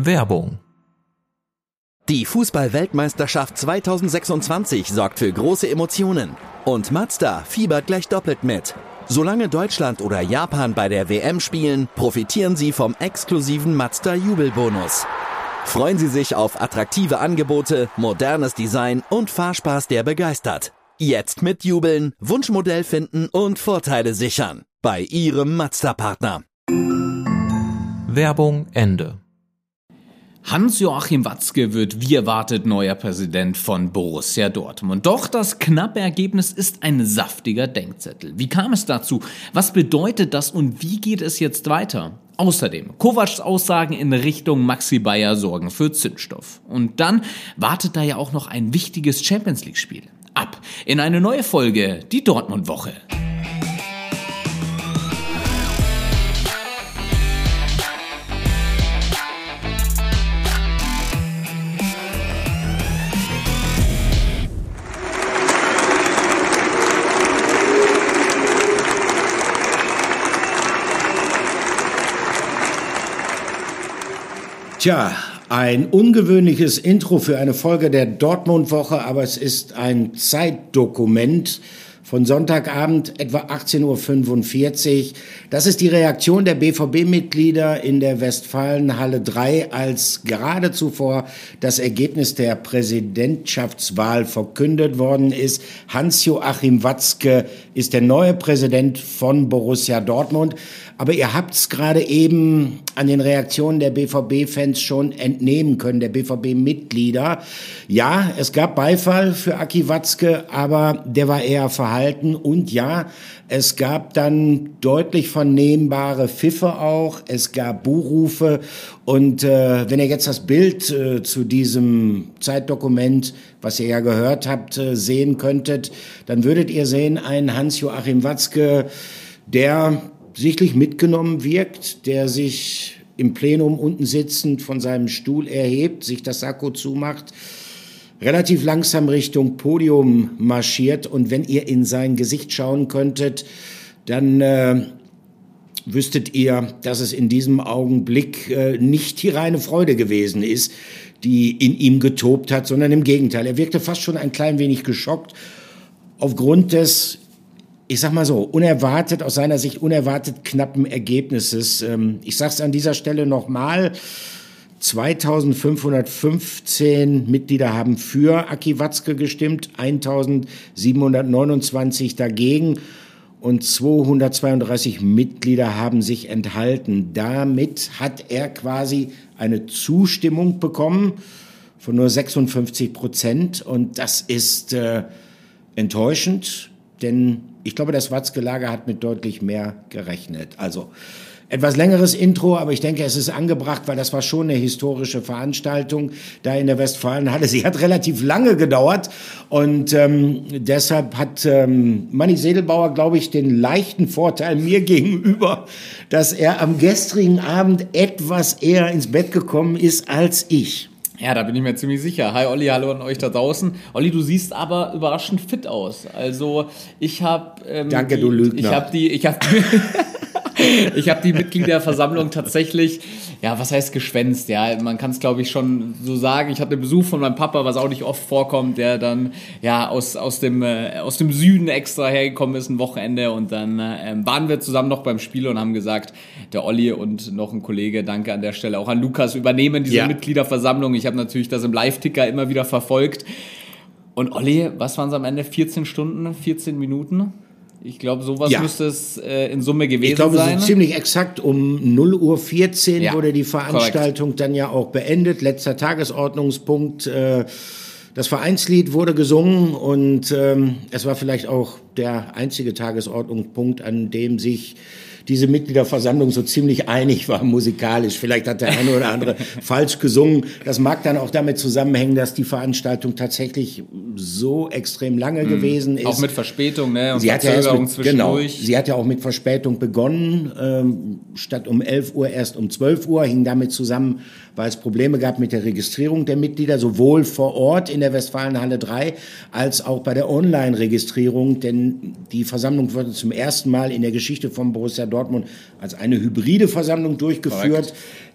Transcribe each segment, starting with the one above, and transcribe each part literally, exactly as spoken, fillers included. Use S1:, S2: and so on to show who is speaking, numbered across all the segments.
S1: Werbung.
S2: Die Fußball-Weltmeisterschaft zweitausendsechsundzwanzig sorgt für große Emotionen. Und Mazda fiebert gleich doppelt mit. Solange Deutschland oder Japan bei der W M spielen, profitieren Sie vom exklusiven Mazda-Jubelbonus. Freuen Sie sich auf attraktive Angebote, modernes Design und Fahrspaß, der begeistert. Jetzt mitjubeln, Wunschmodell finden und Vorteile sichern. Bei Ihrem Mazda-Partner.
S1: Werbung Ende.
S3: Hans-Joachim Watzke wird wie erwartet neuer Präsident von Borussia Dortmund. Doch das knappe Ergebnis ist ein saftiger Denkzettel. Wie kam es dazu? Was bedeutet das und wie geht es jetzt weiter? Außerdem, Kovacs Aussagen in Richtung Maxi Bayer sorgen für Zündstoff. Und dann wartet da ja auch noch ein wichtiges Champions-League-Spiel. Ab in eine neue Folge, die Dortmund-Woche.
S4: Tja, ein ungewöhnliches Intro für eine Folge der Dortmund-Woche, aber es ist ein Zeitdokument von Sonntagabend, etwa achtzehn Uhr fünfundvierzig. Das ist die Reaktion der B V B-Mitglieder in der Westfalenhalle drei, als gerade zuvor das Ergebnis der Präsidentschaftswahl verkündet worden ist. Hans-Joachim Watzke ist der neue Präsident von Borussia Dortmund. Aber ihr habt es gerade eben an den Reaktionen der B V B-Fans schon entnehmen können, der B V B-Mitglieder. Ja, es gab Beifall für Aki Watzke, aber der war eher verhalten. Und ja, es gab dann deutlich vernehmbare Pfiffe auch. Es gab Buhrufe. Und äh, wenn ihr jetzt das Bild äh, zu diesem Zeitdokument, was ihr ja gehört habt, äh, sehen könntet, dann würdet ihr sehen, einen Hans-Joachim Watzke, der sichtlich mitgenommen wirkt, der sich im Plenum unten sitzend von seinem Stuhl erhebt, sich das Sakko zumacht, relativ langsam Richtung Podium marschiert. Und wenn ihr in sein Gesicht schauen könntet, dann äh, wüsstet ihr, dass es in diesem Augenblick äh, nicht die reine Freude gewesen ist, die in ihm getobt hat, sondern im Gegenteil. Er wirkte fast schon ein klein wenig geschockt aufgrund des, ich sag mal so, unerwartet, aus seiner Sicht unerwartet knappen Ergebnisses. Ich sag's an dieser Stelle nochmal. zweitausendfünfhundertfünfzehn Mitglieder haben für Aki Watzke gestimmt, eintausendsiebenhundertneunundzwanzig dagegen und zweihundertzweiunddreißig Mitglieder haben sich enthalten. Damit hat er quasi eine Zustimmung bekommen von nur sechsundfünfzig Prozent und das ist äh, enttäuschend, denn ich glaube, das Watzke-Lager hat mit deutlich mehr gerechnet. Also etwas längeres Intro, aber ich denke, es ist angebracht, weil das war schon eine historische Veranstaltung da in der Westfalenhalle. Sie hat relativ lange gedauert und ähm, deshalb hat ähm, Manni Sedelbauer, glaube ich, den leichten Vorteil mir gegenüber, dass er am gestrigen Abend etwas eher ins Bett gekommen ist als ich.
S3: Ja, da bin ich mir ziemlich sicher. Hi Olli, hallo an euch da draußen. Olli, du siehst aber überraschend fit aus. Also ich habe... Ähm,
S4: Danke, du Lügner.
S3: Ich habe die... Ich habe Ich habe die Mitgliederversammlung tatsächlich, ja, was heißt geschwänzt, ja, man kann es, glaube ich, schon so sagen. Ich hatte Besuch von meinem Papa, was auch nicht oft vorkommt, der dann, ja, aus, aus, dem, äh, aus dem Süden extra hergekommen ist, ein Wochenende, und dann äh, waren wir zusammen noch beim Spiel und haben gesagt, der Olli und noch ein Kollege, danke an der Stelle auch an Lukas, übernehmen diese ja. Mitgliederversammlung. Ich habe natürlich das im Live-Ticker immer wieder verfolgt. Und Olli, was waren es am Ende? vierzehn Stunden, vierzehn Minuten? Ich glaube, sowas ja. müsste es äh, in Summe gewesen
S4: ich glaube,
S3: sein. Ich
S4: glaube, ziemlich exakt um null Uhr vierzehn ja, wurde die Veranstaltung korrekt. Dann ja auch beendet. Letzter Tagesordnungspunkt. Äh, das Vereinslied wurde gesungen und ähm, es war vielleicht auch der einzige Tagesordnungspunkt, an dem sich diese Mitgliederversammlung so ziemlich einig war musikalisch. Vielleicht hat der eine oder andere falsch gesungen. Das mag dann auch damit zusammenhängen, dass die Veranstaltung tatsächlich so extrem lange mhm. gewesen ist.
S3: Auch mit Verspätung, ne? Und
S4: sie
S3: Verzögerung
S4: hat ja genau,
S3: zwischendurch.
S4: Sie hat ja auch mit Verspätung begonnen. Ähm, statt um elf Uhr erst um zwölf Uhr. Hing damit zusammen, weil es Probleme gab mit der Registrierung der Mitglieder, sowohl vor Ort in der Westfalenhalle drei als auch bei der Online-Registrierung. Denn die Versammlung wurde zum ersten Mal in der Geschichte von Borussia Dortmund als eine hybride Versammlung durchgeführt. Correct.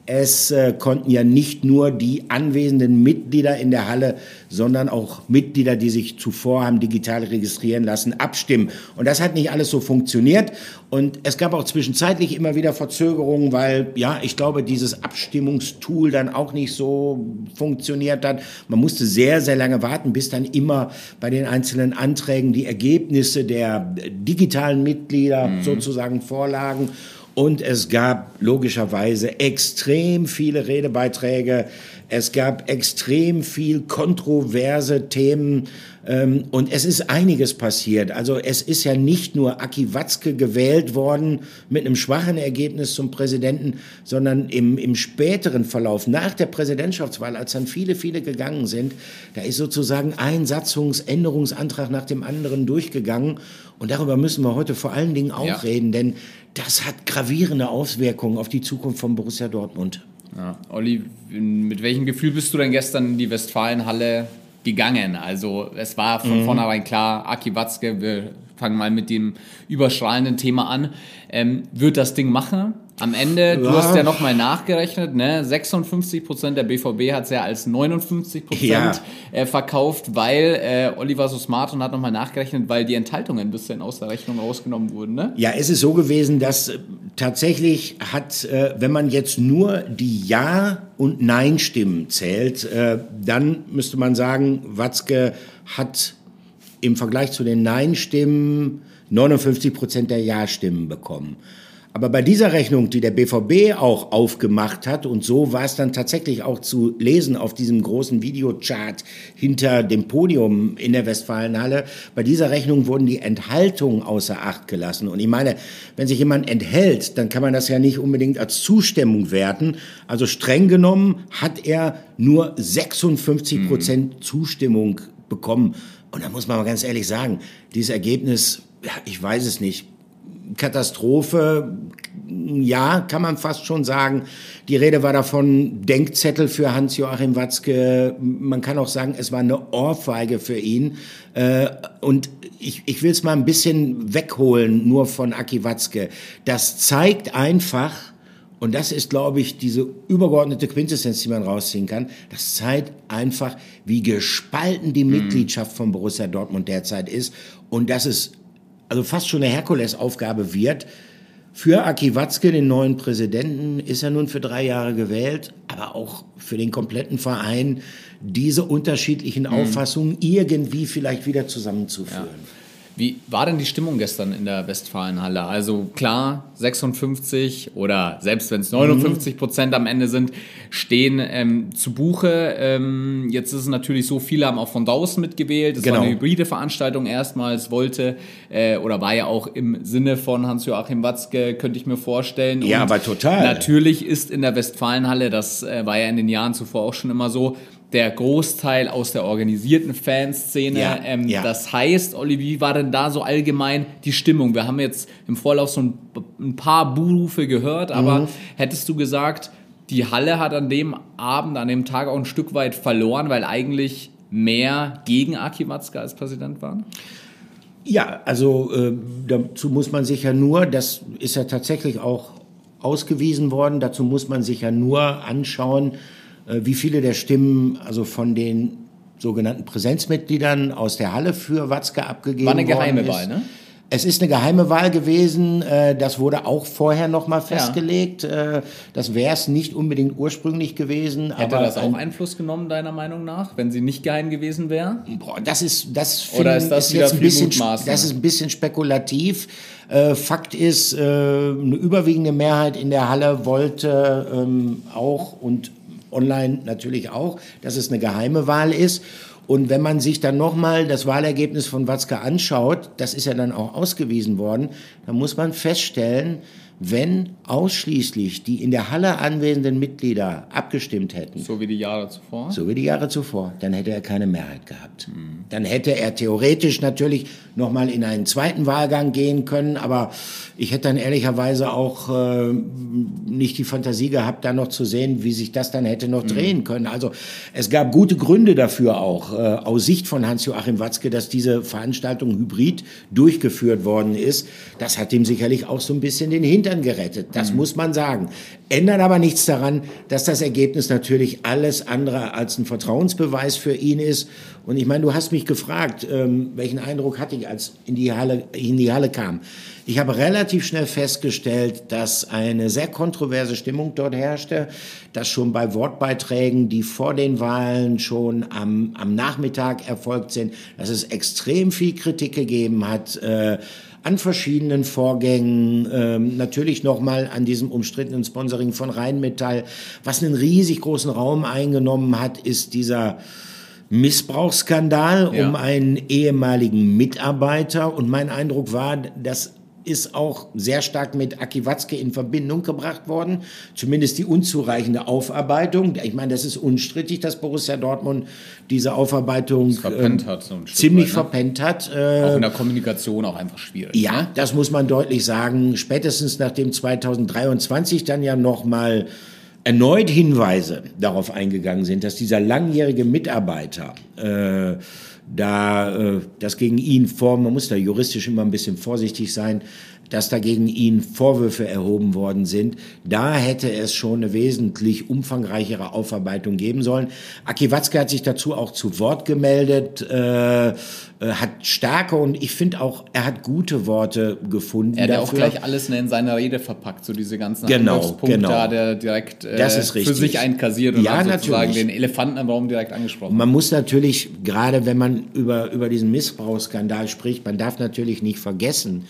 S4: Es äh, konnten ja nicht nur die anwesenden Mitglieder in der Halle, sondern auch Mitglieder, die sich zuvor haben digital registrieren lassen, abstimmen. Und das hat nicht alles so funktioniert. Und es gab auch zwischenzeitlich immer wieder Verzögerungen, weil, ja, ich glaube, dieses Abstimmungstool dann auch nicht so funktioniert hat. Man musste sehr, sehr lange warten, bis dann immer bei den einzelnen Anträgen die Ergebnisse der digitalen Mitglieder mhm. sozusagen vorlagen. Und es gab logischerweise extrem viele Redebeiträge, es gab extrem viel kontroverse Themen ähm, und es ist einiges passiert. Also es ist ja nicht nur Aki Watzke gewählt worden mit einem schwachen Ergebnis zum Präsidenten, sondern im, im späteren Verlauf, nach der Präsidentschaftswahl, als dann viele, viele gegangen sind, da ist sozusagen ein Satzungsänderungsantrag nach dem anderen durchgegangen. Und darüber müssen wir heute vor allen Dingen auch ja. reden, denn das hat gravierende Auswirkungen auf die Zukunft von Borussia Dortmund.
S3: Ja. Olli, mit welchem Gefühl bist du denn gestern in die Westfalenhalle gegangen? Also es war von mhm. vornherein klar, Aki Watzke, wir fangen mal mit dem überstrahlenden Thema an, ähm, wird das Ding machen. Am Ende, du ja. hast ja nochmal nachgerechnet, ne? sechsundfünfzig Prozent der B V B hat es ja als neunundfünfzig Prozent ja. äh, verkauft, weil äh, Olli war so smart und hat nochmal nachgerechnet, weil die Enthaltungen ein bisschen aus der Rechnung rausgenommen wurden. Ne?
S4: Ja, es ist so gewesen, dass äh, tatsächlich hat, äh, wenn man jetzt nur die Ja- und Nein-Stimmen zählt, äh, dann müsste man sagen, Watzke hat im Vergleich zu den Nein-Stimmen neunundfünfzig Prozent der Ja-Stimmen bekommen. Aber bei dieser Rechnung, die der B V B auch aufgemacht hat, und so war es dann tatsächlich auch zu lesen auf diesem großen Videochart hinter dem Podium in der Westfalenhalle, bei dieser Rechnung wurden die Enthaltungen außer Acht gelassen. Und ich meine, wenn sich jemand enthält, dann kann man das ja nicht unbedingt als Zustimmung werten. Also streng genommen hat er nur sechsundfünfzig Prozent mhm. Zustimmung bekommen. Und da muss man mal ganz ehrlich sagen, dieses Ergebnis, ja, ich weiß es nicht. Katastrophe, ja, kann man fast schon sagen. Die Rede war davon, Denkzettel für Hans-Joachim Watzke. Man kann auch sagen, es war eine Ohrfeige für ihn. Und ich, ich will es mal ein bisschen wegholen, nur von Aki Watzke. Das zeigt einfach, und das ist, glaube ich, diese übergeordnete Quintessenz, die man rausziehen kann, das zeigt einfach, wie gespalten die mhm. Mitgliedschaft von Borussia Dortmund derzeit ist. Und dass es also fast schon eine Herkulesaufgabe wird. Für Aki Watzke, den neuen Präsidenten, ist er nun für drei Jahre gewählt, aber auch für den kompletten Verein, diese unterschiedlichen mhm. Auffassungen irgendwie vielleicht wieder zusammenzuführen. Ja.
S3: Wie war denn die Stimmung gestern in der Westfalenhalle? Also klar, sechsundfünfzig oder selbst wenn es neunundfünfzig Prozent am Ende sind, stehen ähm, zu Buche. Ähm, jetzt ist es natürlich so, viele haben auch von draußen mitgewählt. Es genau. war eine hybride Veranstaltung erstmals, wollte äh, oder war ja auch im Sinne von Hans-Joachim Watzke, könnte ich mir vorstellen.
S4: Ja,
S3: Und
S4: aber total.
S3: Natürlich ist in der Westfalenhalle, das äh, war ja in den Jahren zuvor auch schon immer so, der Großteil aus der organisierten Fanszene. Ja, ähm, ja. Das heißt, Olli, wie war denn da so allgemein die Stimmung? Wir haben jetzt im Vorlauf so ein, ein paar Buhrufe gehört, aber mhm. hättest du gesagt, die Halle hat an dem Abend, an dem Tag auch ein Stück weit verloren, weil eigentlich mehr gegen Aki Watzke als Präsident waren?
S4: Ja, also äh, dazu muss man sich ja nur, das ist ja tatsächlich auch ausgewiesen worden, dazu muss man sich ja nur anschauen, wie viele der Stimmen also von den sogenannten Präsenzmitgliedern aus der Halle für Watzke abgegeben worden ist. War eine geheime Wahl, ne? Es ist eine geheime Wahl gewesen. Das wurde auch vorher noch mal festgelegt. Ja. Das wäre es nicht unbedingt ursprünglich gewesen.
S3: Hätte aber das auch Einfluss genommen, deiner Meinung nach, wenn sie nicht geheim gewesen wäre?
S4: Das ist, das
S3: Oder ist das
S4: ist
S3: wieder
S4: jetzt ein bisschen,
S3: Mutmaßen?
S4: Das ist ein bisschen spekulativ. Fakt ist, eine überwiegende Mehrheit in der Halle wollte auch und online natürlich auch, dass es eine geheime Wahl ist. Und wenn man sich dann nochmal das Wahlergebnis von Watzke anschaut, das ist ja dann auch ausgewiesen worden, dann muss man feststellen, wenn ausschließlich die in der Halle anwesenden Mitglieder abgestimmt hätten.
S3: So wie die Jahre zuvor?
S4: So wie die Jahre zuvor. Dann hätte er keine Mehrheit gehabt. Mhm. Dann hätte er theoretisch natürlich nochmal in einen zweiten Wahlgang gehen können, aber ich hätte dann ehrlicherweise auch äh, nicht die Fantasie gehabt, da noch zu sehen, wie sich das dann hätte noch mhm. drehen können. Also es gab gute Gründe dafür auch, äh, aus Sicht von Hans-Joachim Watzke, dass diese Veranstaltung hybrid durchgeführt worden ist. Das hat ihm sicherlich auch so ein bisschen den Hintergrund Hintern gerettet. Das mhm. muss man sagen. Ändert aber nichts daran, dass das Ergebnis natürlich alles andere als ein Vertrauensbeweis für ihn ist. Und ich meine, du hast mich gefragt, ähm, welchen Eindruck hatte ich, als in die Halle, in die Halle kam. Ich habe relativ schnell festgestellt, dass eine sehr kontroverse Stimmung dort herrschte, dass schon bei Wortbeiträgen, die vor den Wahlen schon am, am Nachmittag erfolgt sind, dass es extrem viel Kritik gegeben hat, äh, an verschiedenen Vorgängen, ähm, natürlich nochmal an diesem umstrittenen Sponsoring von Rheinmetall. Was einen riesig großen Raum eingenommen hat, ist dieser Missbrauchsskandal ja. um einen ehemaligen Mitarbeiter. Und mein Eindruck war, dass ist auch sehr stark mit Aki Watzke in Verbindung gebracht worden. Zumindest die unzureichende Aufarbeitung. Ich meine, das ist unstrittig, dass Borussia Dortmund diese Aufarbeitung
S3: verpennt hat, so ein
S4: ziemlich
S3: weit, ne?
S4: verpennt hat.
S3: Auch in der Kommunikation auch einfach schwierig.
S4: Ja,
S3: ne?
S4: Das muss man deutlich sagen. Spätestens nachdem zweitausenddreiundzwanzig dann ja nochmal erneut Hinweise darauf eingegangen sind, dass dieser langjährige Mitarbeiter äh, da äh, das gegen ihn vor, man muss da juristisch immer ein bisschen vorsichtig sein, dass da gegen ihn Vorwürfe erhoben worden sind. Da hätte es schon eine wesentlich umfangreichere Aufarbeitung geben sollen. Aki Watzke hat sich dazu auch zu Wort gemeldet, äh, äh, hat starke und ich finde auch, er hat gute Worte gefunden.
S3: Er hat ja
S4: dafür.
S3: auch gleich alles in seiner Rede verpackt, so diese ganzen
S4: genau,
S3: Angriffspunkte,
S4: genau.
S3: da der direkt äh,
S4: das ist
S3: für sich einkassiert und
S4: ja,
S3: hat sozusagen
S4: natürlich.
S3: den Elefanten im Raum direkt angesprochen.
S4: Man muss natürlich, gerade wenn man über, über diesen Missbrauchsskandal spricht, man darf natürlich nicht vergessen,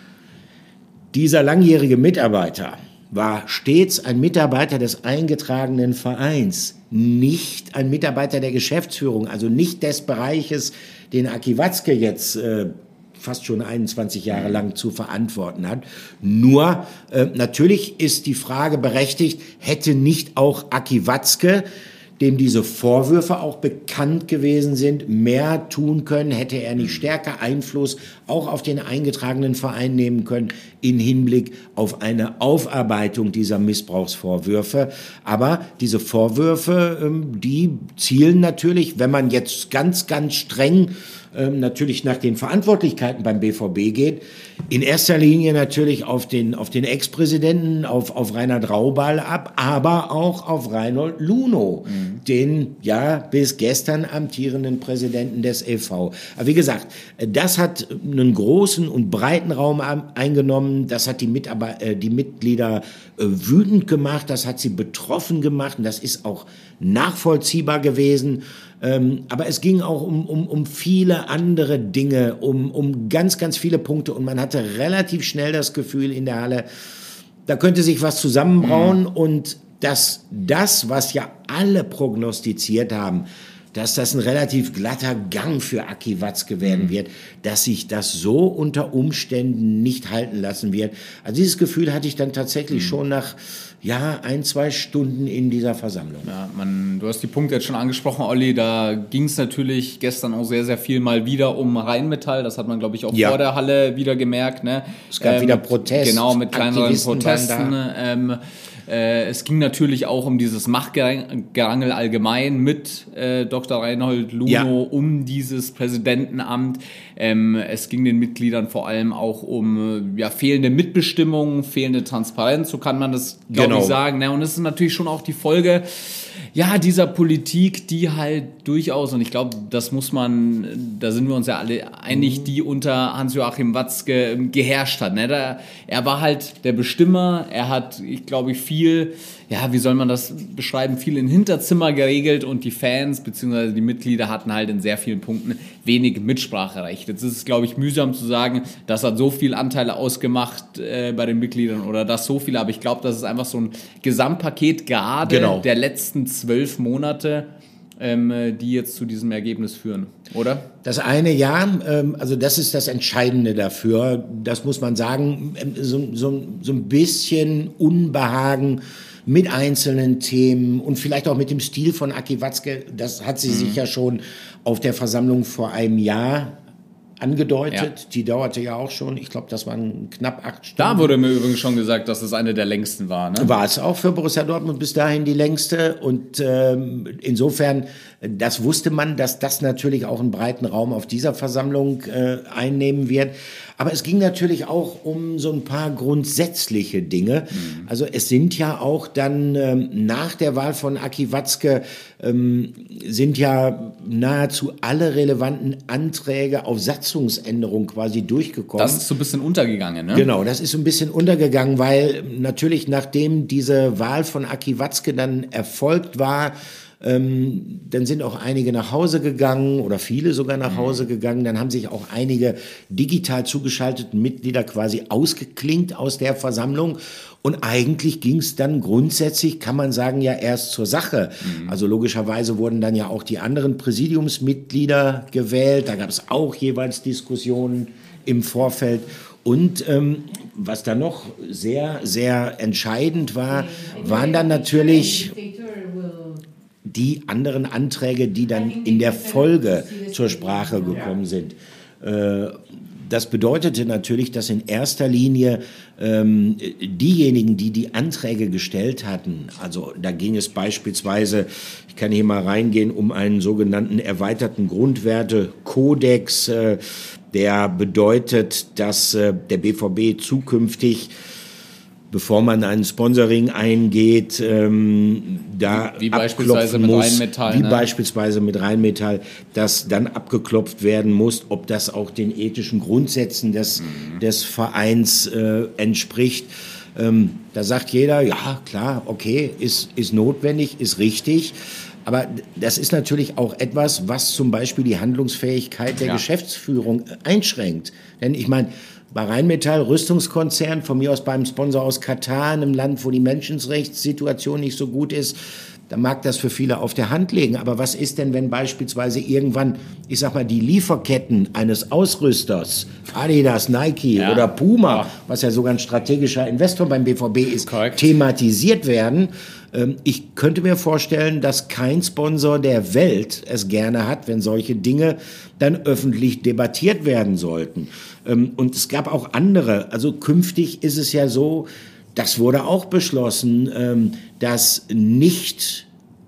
S4: dieser langjährige Mitarbeiter war stets ein Mitarbeiter des eingetragenen Vereins, nicht ein Mitarbeiter der Geschäftsführung, also nicht des Bereiches, den Aki Watzke jetzt äh, fast schon einundzwanzig Jahre lang zu verantworten hat. Nur, äh, natürlich ist die Frage berechtigt, hätte nicht auch Aki Watzke, dem diese Vorwürfe auch bekannt gewesen sind, mehr tun können, hätte er nicht stärker Einfluss auch auf den eingetragenen Verein nehmen können in Hinblick auf eine Aufarbeitung dieser Missbrauchsvorwürfe. Aber diese Vorwürfe, die zielen natürlich, wenn man jetzt ganz, ganz streng natürlich nach den Verantwortlichkeiten beim B V B geht, in erster Linie natürlich auf den, auf den Ex-Präsidenten, auf, auf Reinhard Raubal ab, aber auch auf Reinhold Luno, mhm. den ja bis gestern amtierenden Präsidenten des E V. Aber wie gesagt, das hat einen großen und breiten Raum eingenommen, das hat die, Mitarbeit- äh, die Mitglieder äh, wütend gemacht, das hat sie betroffen gemacht und das ist auch nachvollziehbar gewesen. Ähm, aber es ging auch um, um, um viele andere Dinge, um, um ganz, ganz viele Punkte. Und man hatte relativ schnell das Gefühl in der Halle, da könnte sich was zusammenbrauen. Mhm. Und dass das, was ja alle prognostiziert haben, dass das ein relativ glatter Gang für Aki Watzke werden mhm. wird, dass sich das so unter Umständen nicht halten lassen wird. Also dieses Gefühl hatte ich dann tatsächlich mhm. schon nach ja, ein, zwei Stunden in dieser Versammlung.
S3: Ja, man, du hast die Punkte jetzt schon angesprochen, Olli, da ging es natürlich gestern auch sehr, sehr viel mal wieder um Rheinmetall, das hat man, glaube ich, auch ja. vor der Halle wieder gemerkt. Ne?
S4: Es gab ähm, wieder Protest.
S3: Genau, mit kleineren Protesten. Ähm, äh, es ging natürlich auch um dieses Machtgerangel allgemein mit äh, Doktor Reinhold Luno ja. um dieses Präsidentenamt. Ähm, es ging den Mitgliedern vor allem auch um ja, fehlende Mitbestimmung, fehlende Transparenz, so kann man das, glaube genau. ich, sagen. Ne? Und es ist natürlich schon auch die Folge ja, dieser Politik, die halt durchaus, und ich glaube, das muss man, da sind wir uns ja alle einig, die unter Hans-Joachim Watzke geherrscht hat. Ne? Da, er war halt der Bestimmer, er hat, ich glaube, viel, ja, wie soll man das beschreiben, viel in Hinterzimmer geregelt und die Fans bzw. die Mitglieder hatten halt in sehr vielen Punkten wenig Mitspracherecht. Jetzt ist es, glaube ich, mühsam zu sagen, das hat so viel Anteile ausgemacht äh, bei den Mitgliedern oder das so viel, aber ich glaube, das ist einfach so ein Gesamtpaket gerade genau. der letzten zwölf Monate, ähm, die jetzt zu diesem Ergebnis führen, oder?
S4: Das eine, ja, ähm, also das ist das Entscheidende dafür, das muss man sagen, so, so, so ein bisschen Unbehagen mit einzelnen Themen und vielleicht auch mit dem Stil von Aki Watzke, das hat sie mhm. sich ja schon auf der Versammlung vor einem Jahr angedeutet.
S3: Ja.
S4: Die dauerte ja auch schon, ich glaube, das waren knapp acht Stunden.
S3: Da wurde mir übrigens schon gesagt, dass es eine der längsten war. Ne?
S4: War es auch für Borussia Dortmund bis dahin die längste. Und ähm, insofern, das wusste man, dass das natürlich auch einen breiten Raum auf dieser Versammlung äh, einnehmen wird. Aber es ging natürlich auch um so ein paar grundsätzliche Dinge. Mhm. Also es sind ja auch dann ähm, nach der Wahl von Aki Watzke ähm, sind ja nahezu alle relevanten Anträge auf Satzungsänderung quasi durchgekommen.
S3: Das ist so ein bisschen untergegangen, ne?
S4: Genau, das ist so ein bisschen untergegangen, weil natürlich nachdem diese Wahl von Aki Watzke dann erfolgt war, Ähm, dann sind auch einige nach Hause gegangen oder viele sogar nach Hause gegangen. Dann haben sich auch einige digital zugeschalteten Mitglieder quasi ausgeklinkt aus der Versammlung. Und eigentlich ging es dann grundsätzlich, kann man sagen, ja erst zur Sache. Mhm. Also logischerweise wurden dann ja auch die anderen Präsidiumsmitglieder gewählt. Da gab es auch jeweils Diskussionen im Vorfeld. Und ähm, was dann noch sehr, sehr entscheidend war, waren dann natürlich die anderen Anträge, die dann in der Folge zur Sprache gekommen sind. Das bedeutete natürlich, dass in erster Linie ähm, diejenigen, die die Anträge gestellt hatten, also da ging es beispielsweise, ich kann hier mal reingehen, um einen sogenannten erweiterten Grundwertekodex, äh, der bedeutet, dass äh, der B V B zukünftig, bevor man ein Sponsoring eingeht, ähm, da
S3: wie, wie beispielsweise mit
S4: muss,
S3: Rheinmetall,
S4: wie
S3: ne?
S4: beispielsweise mit Rheinmetall, dass dann abgeklopft werden muss, ob das auch den ethischen Grundsätzen des, mhm. des Vereins äh, entspricht. Ähm, da sagt jeder, ja klar, okay, ist, ist notwendig, ist richtig. Aber das ist natürlich auch etwas, was zum Beispiel die Handlungsfähigkeit der ja. Geschäftsführung einschränkt. Denn ich meine, bei Rheinmetall, Rüstungskonzern, von mir aus beim Sponsor aus Katar, in einem Land, wo die Menschenrechtssituation nicht so gut ist, da mag das für viele auf der Hand liegen. Aber was ist denn, wenn beispielsweise irgendwann, ich sag mal, die Lieferketten eines Ausrüsters, Adidas, Nike ja. oder Puma, ja. was ja sogar ein strategischer Investor beim B V B ist, Correct. thematisiert werden? Ich könnte mir vorstellen, dass kein Sponsor der Welt es gerne hat, wenn solche Dinge dann öffentlich debattiert werden sollten. Und es gab auch andere. Also künftig ist es ja so, das wurde auch beschlossen, dass nicht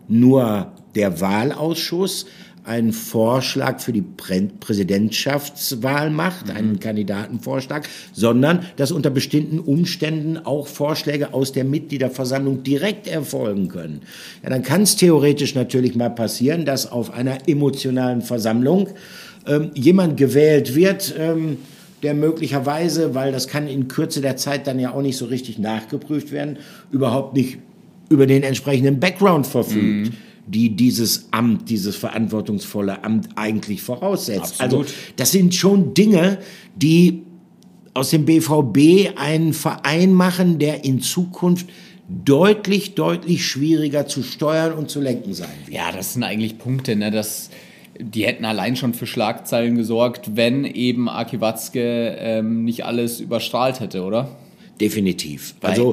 S4: nur der Wahlausschuss einen Vorschlag für die Prä- Präsidentschaftswahl macht, mhm. einen Kandidatenvorschlag, sondern dass unter bestimmten Umständen auch Vorschläge aus der Mitgliederversammlung direkt erfolgen können. Ja, dann kann es theoretisch natürlich mal passieren, dass auf einer emotionalen Versammlung ähm, jemand gewählt wird, ähm, der möglicherweise, weil das kann in Kürze der Zeit dann ja auch nicht so richtig nachgeprüft werden, überhaupt nicht über den entsprechenden Background verfügt. Mhm. die dieses Amt, dieses verantwortungsvolle Amt eigentlich voraussetzt. Absolut. Also das sind schon Dinge, die aus dem B V B einen Verein machen, der in Zukunft deutlich, deutlich schwieriger zu steuern und zu lenken sein wird.
S3: Ja, das sind eigentlich Punkte, ne, dass die hätten allein schon für Schlagzeilen gesorgt, wenn eben Aki Watzke ähm, nicht alles überstrahlt hätte, oder?
S4: Definitiv. Weil also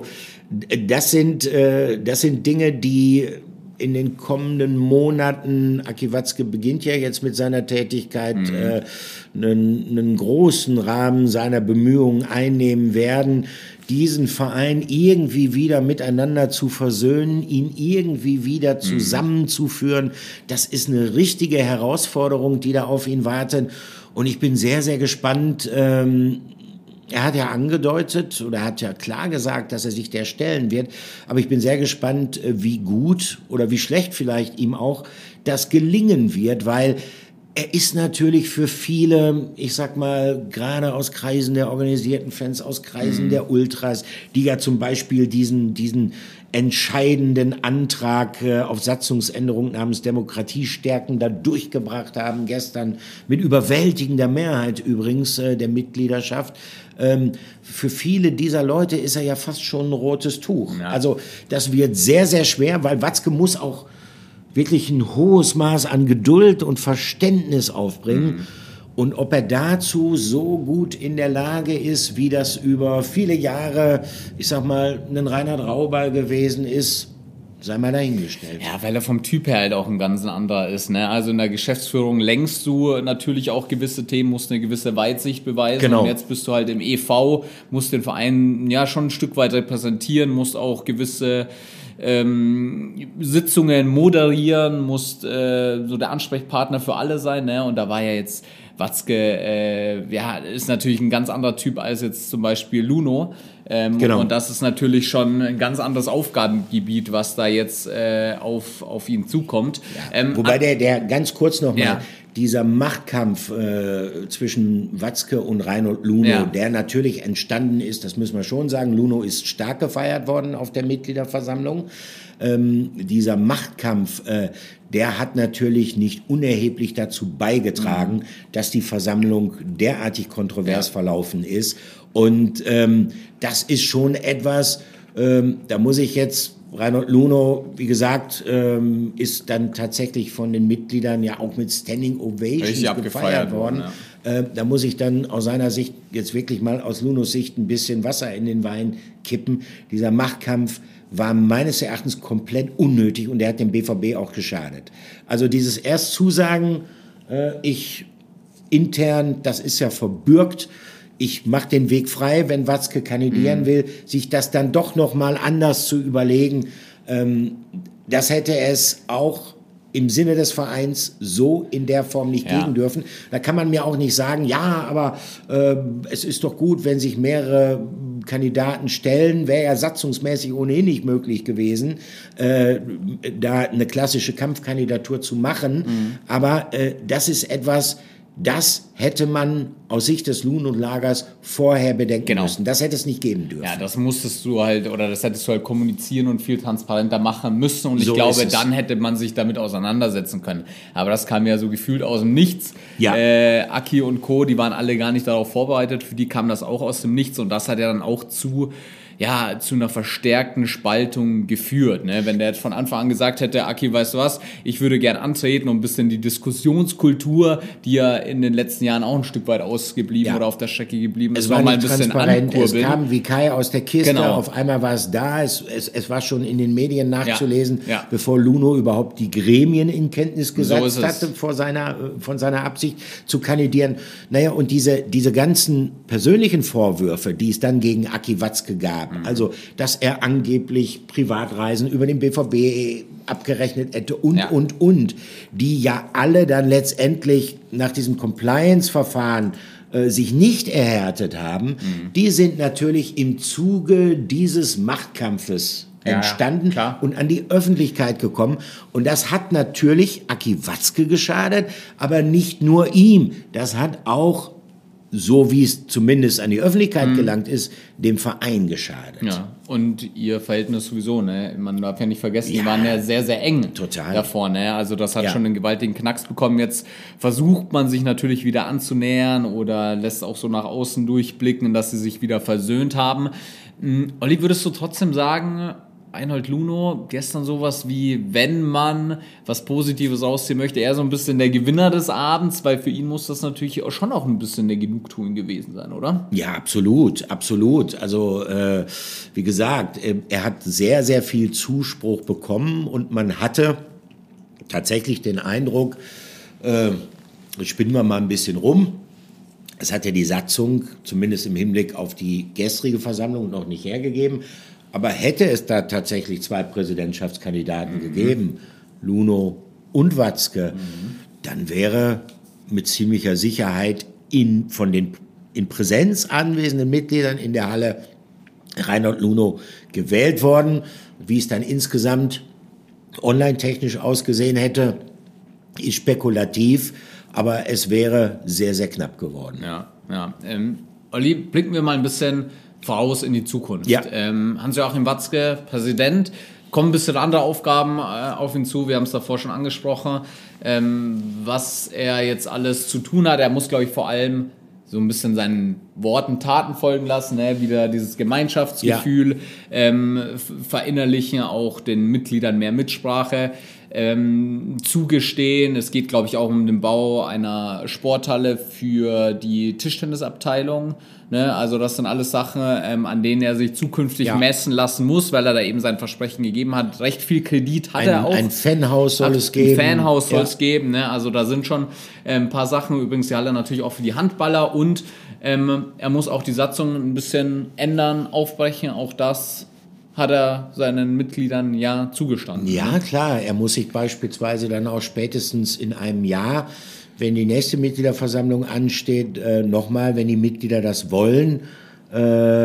S4: das sind, äh, das sind Dinge, die in den kommenden Monaten, Aki Watzke beginnt ja jetzt mit seiner Tätigkeit, mhm. äh, einen, einen großen Rahmen seiner Bemühungen einnehmen werden, diesen Verein irgendwie wieder miteinander zu versöhnen, ihn irgendwie wieder zusammenzuführen. Das ist eine richtige Herausforderung, die da auf ihn wartet. Und ich bin sehr, sehr gespannt. Ähm, Er hat ja angedeutet oder hat ja klar gesagt, dass er sich der stellen wird. Aber ich bin sehr gespannt, wie gut oder wie schlecht vielleicht ihm auch das gelingen wird, weil er ist natürlich für viele, ich sag mal, gerade aus Kreisen der organisierten Fans, aus Kreisen mhm. der Ultras, die ja zum Beispiel diesen, diesen entscheidenden Antrag äh, auf Satzungsänderung namens Demokratiestärken da durchgebracht haben, gestern mit überwältigender Mehrheit übrigens äh, der Mitgliedschaft. Ähm, für viele dieser Leute ist er ja fast schon ein rotes Tuch. Ja. Also das wird sehr, sehr schwer, weil Watzke muss auch wirklich ein hohes Maß an Geduld und Verständnis aufbringen. Mhm. Und ob er dazu so gut in der Lage ist, wie das über viele Jahre, ich sag mal, ein Reinhard Raubal gewesen ist, sei mal dahingestellt.
S3: Ja, weil er vom Typ her halt auch ein ganz anderer ist. Ne? Also in der Geschäftsführung lenkst du natürlich auch gewisse Themen, musst eine gewisse Weitsicht beweisen.
S4: Genau.
S3: Und jetzt bist du halt im E V, musst den Verein ja schon ein Stück weit repräsentieren, musst auch gewisse ähm, Sitzungen moderieren, musst äh, so der Ansprechpartner für alle sein. Ne? Und da war ja jetzt Watzke, äh, ja, ist natürlich ein ganz anderer Typ als jetzt zum Beispiel Luno. Ähm,
S4: genau.
S3: Und das ist natürlich schon ein ganz anderes Aufgabengebiet, was da jetzt äh, auf, auf ihn zukommt.
S4: Ja,
S3: ähm,
S4: wobei der, der ganz kurz nochmal,
S3: ja.
S4: dieser Machtkampf äh, zwischen Watzke und Reinhold Luno,
S3: Ja.
S4: der natürlich entstanden ist, das müssen wir schon sagen, Luno ist stark gefeiert worden auf der Mitgliederversammlung. Ähm, dieser Machtkampf, äh, der hat natürlich nicht unerheblich dazu beigetragen, mhm. dass die Versammlung derartig kontrovers ja. verlaufen ist. Und ähm, das ist schon etwas, ähm, da muss ich jetzt, Reinhold Luno, wie gesagt, ähm, ist dann tatsächlich von den Mitgliedern ja auch mit Standing Ovations gefeiert worden. Ja. Äh, da muss ich dann aus seiner Sicht jetzt wirklich mal aus Lunos Sicht ein bisschen Wasser in den Wein kippen. Dieser Machtkampf war meines Erachtens komplett unnötig und der hat dem B V B auch geschadet. Also dieses erst Zusagen, äh, ich intern, das ist ja verbürgt, ich mache den Weg frei, wenn Watzke kandidieren mhm. will, sich das dann doch noch mal anders zu überlegen, ähm, das hätte es auch im Sinne des Vereins so in der Form nicht
S3: ja.
S4: geben dürfen. Da kann man mir auch nicht sagen, ja, aber äh, es ist doch gut, wenn sich mehrere Kandidaten stellen, wäre ja satzungsmäßig ohnehin nicht möglich gewesen, äh, da eine klassische Kampfkandidatur zu machen. Mhm. Aber äh, das ist etwas, das hätte man aus Sicht des Luno-Lagers vorher bedenken
S3: genau.
S4: müssen. Das hätte es nicht geben dürfen.
S3: Ja, das musstest du halt, oder das hättest du halt kommunizieren und viel transparenter machen müssen. Und ich
S4: so
S3: glaube, dann hätte man sich damit auseinandersetzen können. Aber das kam ja so gefühlt aus dem Nichts. Ja. Äh, Aki und Co., die waren alle gar nicht darauf vorbereitet. Für die kam das auch aus dem Nichts. Und das hat ja dann auch zu... ja, zu einer verstärkten Spaltung geführt. Ne? Wenn der jetzt von Anfang an gesagt hätte, Aki, weißt du was, ich würde gern antreten und ein bisschen die Diskussionskultur, die ja in den letzten Jahren auch ein Stück weit ausgeblieben ja. oder auf der Strecke geblieben ist,
S4: es war
S3: mal ein bisschen ankurbeln.
S4: Es kam wie Kai aus der Kiste,
S3: genau.
S4: auf einmal war es da, es, es, es war schon in den Medien nachzulesen,
S3: ja. Ja.
S4: bevor Luno überhaupt die Gremien in Kenntnis gesetzt
S3: so
S4: hatte vor seiner, von seiner Absicht zu kandidieren. Naja, und diese, diese ganzen persönlichen Vorwürfe, die es dann gegen Aki Watzke gab, also, dass er angeblich Privatreisen über den B V B abgerechnet hätte und, ja. und, und, die ja alle dann letztendlich nach diesem Compliance-Verfahren äh, sich nicht erhärtet haben, mhm. die sind natürlich im Zuge dieses Machtkampfes ja, entstanden
S3: klar.
S4: und an die Öffentlichkeit gekommen. Und das hat natürlich Aki Watzke geschadet, aber nicht nur ihm. Das hat auch, so wie es zumindest an die Öffentlichkeit mhm. gelangt ist, dem Verein geschadet.
S3: Ja, und ihr Verhältnis sowieso, ne? Man darf ja nicht vergessen,
S4: ja,
S3: die waren ja sehr, sehr eng
S4: total.
S3: davor, ne? Also das hat
S4: ja.
S3: schon einen gewaltigen Knacks bekommen. Jetzt versucht man sich natürlich wieder anzunähern oder lässt auch so nach außen durchblicken, dass sie sich wieder versöhnt haben. Mhm. Olli, würdest du trotzdem sagen, Reinhold Luno, gestern sowas wie, wenn man was Positives rausziehen möchte, eher so ein bisschen der Gewinner des Abends, weil für ihn muss das natürlich auch schon auch ein bisschen der Genugtuung gewesen sein, oder?
S4: Ja, absolut, absolut. Also äh, wie gesagt, er hat sehr, sehr viel Zuspruch bekommen und man hatte tatsächlich den Eindruck, äh, spinnen wir mal ein bisschen rum. Es hat ja die Satzung, zumindest im Hinblick auf die gestrige Versammlung, noch nicht hergegeben. Aber hätte es da tatsächlich zwei Präsidentschaftskandidaten mhm. gegeben, Luno und Watzke, mhm. dann wäre mit ziemlicher Sicherheit in, von den in Präsenz anwesenden Mitgliedern in der Halle Reinhold Luno gewählt worden. Wie es dann insgesamt online-technisch ausgesehen hätte, ist spekulativ, aber es wäre sehr, sehr knapp geworden.
S3: Ja, ja. Ähm, Olli, blicken wir mal ein bisschen voraus in die Zukunft.
S4: Ja.
S3: Ähm, Hans-Joachim Watzke, Präsident, kommen ein bisschen andere Aufgaben äh, auf ihn zu. Wir haben es davor schon angesprochen, ähm, was er jetzt alles zu tun hat. Er muss, glaube ich, vor allem so ein bisschen seinen Worten Taten folgen lassen, ne? Wieder dieses Gemeinschaftsgefühl ja. ähm, verinnerlichen, auch den Mitgliedern mehr Mitsprache ähm, zugestehen. Es geht, glaube ich, auch um den Bau einer Sporthalle für die Tischtennisabteilung. Ne? Also das sind alles Sachen, ähm, an denen er sich zukünftig ja. messen lassen muss, weil er da eben sein Versprechen gegeben hat. Recht viel Kredit hat
S4: ein,
S3: er auch.
S4: Ein Fanhaus soll
S3: hat,
S4: es geben.
S3: Ein Fanhaus soll
S4: ja.
S3: es geben. Ne? Also da sind schon äh, ein paar Sachen. Übrigens die Halle natürlich auch für die Handballer und ähm, er muss auch die Satzung ein bisschen ändern, aufbrechen. Auch das hat er seinen Mitgliedern ja zugestanden.
S4: Ja,
S3: ne?
S4: klar. Er muss sich beispielsweise dann auch spätestens in einem Jahr, wenn die nächste Mitgliederversammlung ansteht, äh, nochmal, wenn die Mitglieder das wollen, äh,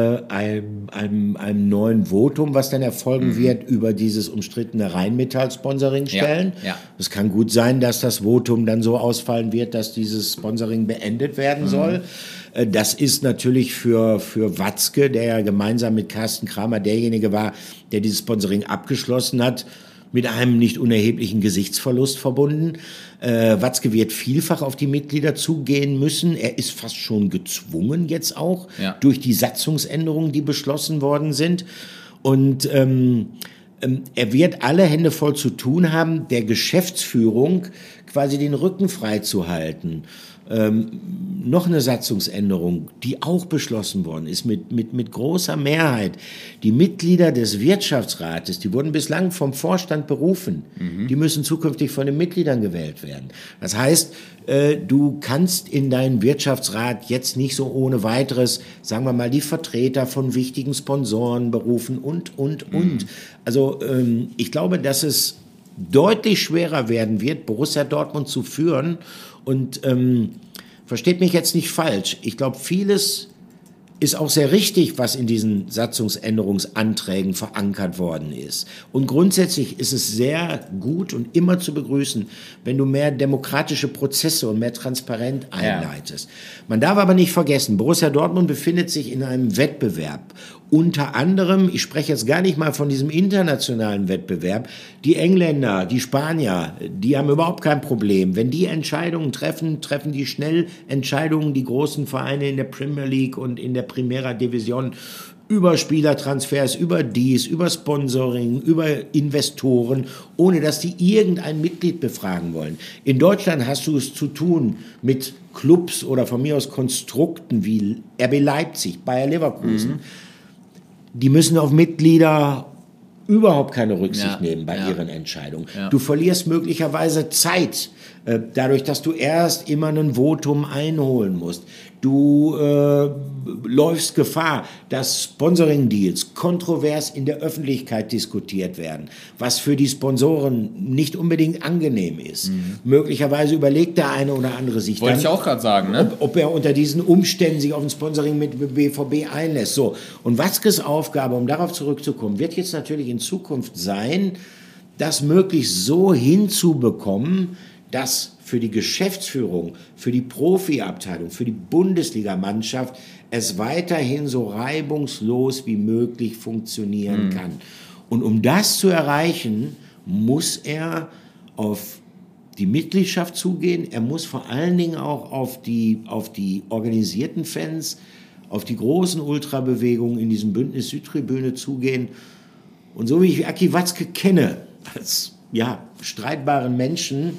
S4: einem, einem, einem neuen Votum, was dann erfolgen mhm. wird, über dieses umstrittene Rheinmetall-Sponsoring stellen.
S3: Ja, ja.
S4: Es kann gut sein, dass das Votum dann so ausfallen wird, dass dieses Sponsoring beendet werden mhm. soll. Das ist natürlich für, für Watzke, der ja gemeinsam mit Carsten Kramer derjenige war, der dieses Sponsoring abgeschlossen hat, mit einem nicht unerheblichen Gesichtsverlust verbunden. Äh, Watzke wird vielfach auf die Mitglieder zugehen müssen. Er ist fast schon gezwungen jetzt auch ja. durch die Satzungsänderungen, die beschlossen worden sind. Und ähm, ähm, er wird alle Hände voll zu tun haben, der Geschäftsführung quasi den Rücken frei zu halten. Ähm, noch eine Satzungsänderung, die auch beschlossen worden ist, mit, mit, mit großer Mehrheit. Die Mitglieder des Wirtschaftsrates, die wurden bislang vom Vorstand berufen, mhm. die müssen zukünftig von den Mitgliedern gewählt werden. Das heißt, äh, du kannst in deinen Wirtschaftsrat jetzt nicht so ohne weiteres, sagen wir mal, die Vertreter von wichtigen Sponsoren berufen und, und, mhm. und. Also ähm, ich glaube, dass es deutlich schwerer werden wird, Borussia Dortmund zu führen. Und ähm, versteht mich jetzt nicht falsch. Ich glaube, vieles ist auch sehr richtig, was in diesen Satzungsänderungsanträgen verankert worden ist. Und grundsätzlich ist es sehr gut und immer zu begrüßen, wenn du mehr demokratische Prozesse und mehr Transparenz einleitest. Ja. Man darf aber nicht vergessen, Borussia Dortmund befindet sich in einem Wettbewerb. Unter anderem, ich spreche jetzt gar nicht mal von diesem internationalen Wettbewerb, die Engländer, die Spanier, die haben überhaupt kein Problem. Wenn die Entscheidungen treffen, treffen die schnell Entscheidungen, die großen Vereine in der Premier League und in der Primera Division über Spielertransfers, über dies, über Sponsoring, über Investoren, ohne dass die irgendein Mitglied befragen wollen. In Deutschland hast du es zu tun mit Clubs oder von mir aus Konstrukten wie R B Leipzig, Bayer Leverkusen. Mhm. Die müssen auf Mitglieder überhaupt keine Rücksicht ja, nehmen bei ja. ihren Entscheidungen. Ja. Du verlierst möglicherweise Zeit, äh, dadurch, dass du erst immer ein Votum einholen musst. Du äh, läufst Gefahr, dass Sponsoring-Deals kontrovers in der Öffentlichkeit diskutiert werden, was für die Sponsoren nicht unbedingt angenehm ist. Mhm. Möglicherweise überlegt der eine oder andere sich
S3: Wollte
S4: dann,
S3: ich auch gerade sagen, ne?
S4: ob, ob er unter diesen Umständen sich auf ein Sponsoring mit B V B einlässt. So. Und Watzkes Aufgabe, um darauf zurückzukommen, wird jetzt natürlich in Zukunft sein, das möglichst so hinzubekommen, dass für die Geschäftsführung, für die Profiabteilung, für die Bundesligamannschaft es weiterhin so reibungslos wie möglich funktionieren mhm. kann. Und um das zu erreichen, muss er auf die Mitgliedschaft zugehen. Er muss vor allen Dingen auch auf die, auf die organisierten Fans, auf die großen Ultrabewegungen in diesem Bündnis Südtribüne zugehen. Und so wie ich Aki Watzke kenne, als ja, streitbaren Menschen,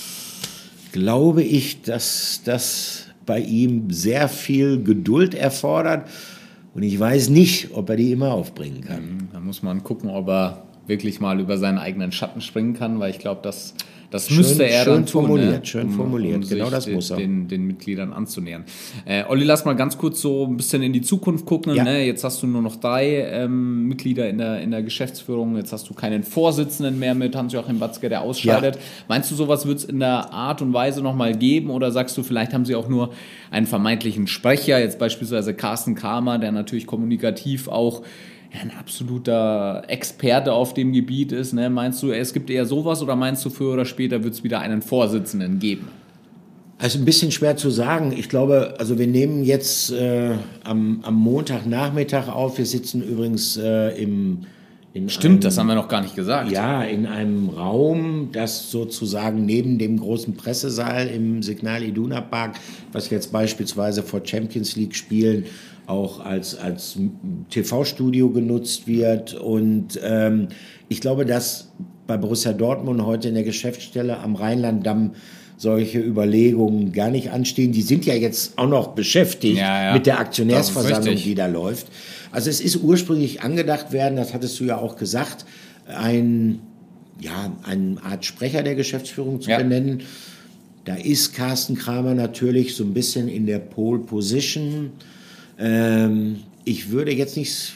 S4: glaube ich, dass das bei ihm sehr viel Geduld erfordert. Und ich weiß nicht, ob er die immer aufbringen kann.
S3: Da muss man gucken, ob er wirklich mal über seinen eigenen Schatten springen kann, weil ich glaube, das, das
S4: schön,
S3: müsste er
S4: schön
S3: dann tun.
S4: Formuliert,
S3: ne?
S4: Schön
S3: um,
S4: formuliert,
S3: um
S4: genau das
S3: den,
S4: muss er.
S3: Den, den Mitgliedern anzunähern. Äh, Olli, lass mal ganz kurz so ein bisschen in die Zukunft gucken.
S4: Ja.
S3: Ne? Jetzt hast du nur noch drei ähm, Mitglieder in der, in der Geschäftsführung. Jetzt hast du keinen Vorsitzenden mehr mit Hans-Joachim Watzke, der ausscheidet. Ja. Meinst du, sowas wird es in der Art und Weise nochmal geben? Oder sagst du, vielleicht haben sie auch nur einen vermeintlichen Sprecher, jetzt beispielsweise Carsten Kramer, der natürlich kommunikativ auch ja, ein absoluter Experte auf dem Gebiet ist. Ne? Meinst du, es gibt eher sowas oder meinst du, früher oder später wird es wieder einen Vorsitzenden geben?
S4: Also ein bisschen schwer zu sagen. Ich glaube, also wir nehmen jetzt äh, am, am Montagnachmittag auf. Wir sitzen übrigens äh, im, In
S3: Stimmt,
S4: einem,
S3: das haben wir noch gar nicht gesagt.
S4: Ja, in einem Raum, das sozusagen neben dem großen Pressesaal im Signal Iduna Park, was jetzt beispielsweise vor Champions League Spielen auch als, als T V-Studio genutzt wird. Und ähm, ich glaube, dass bei Borussia Dortmund heute in der Geschäftsstelle am Rheinlanddamm solche Überlegungen gar nicht anstehen. Die sind ja jetzt auch noch beschäftigt
S3: ja, ja.
S4: mit der Aktionärsversammlung,
S3: die
S4: da läuft. Also es ist ursprünglich angedacht werden, das hattest du ja auch gesagt, ein, ja, eine Art Sprecher der Geschäftsführung zu ja. benennen. Da ist Carsten Kramer natürlich so ein bisschen in der Pole Position. Ähm, ich würde jetzt nicht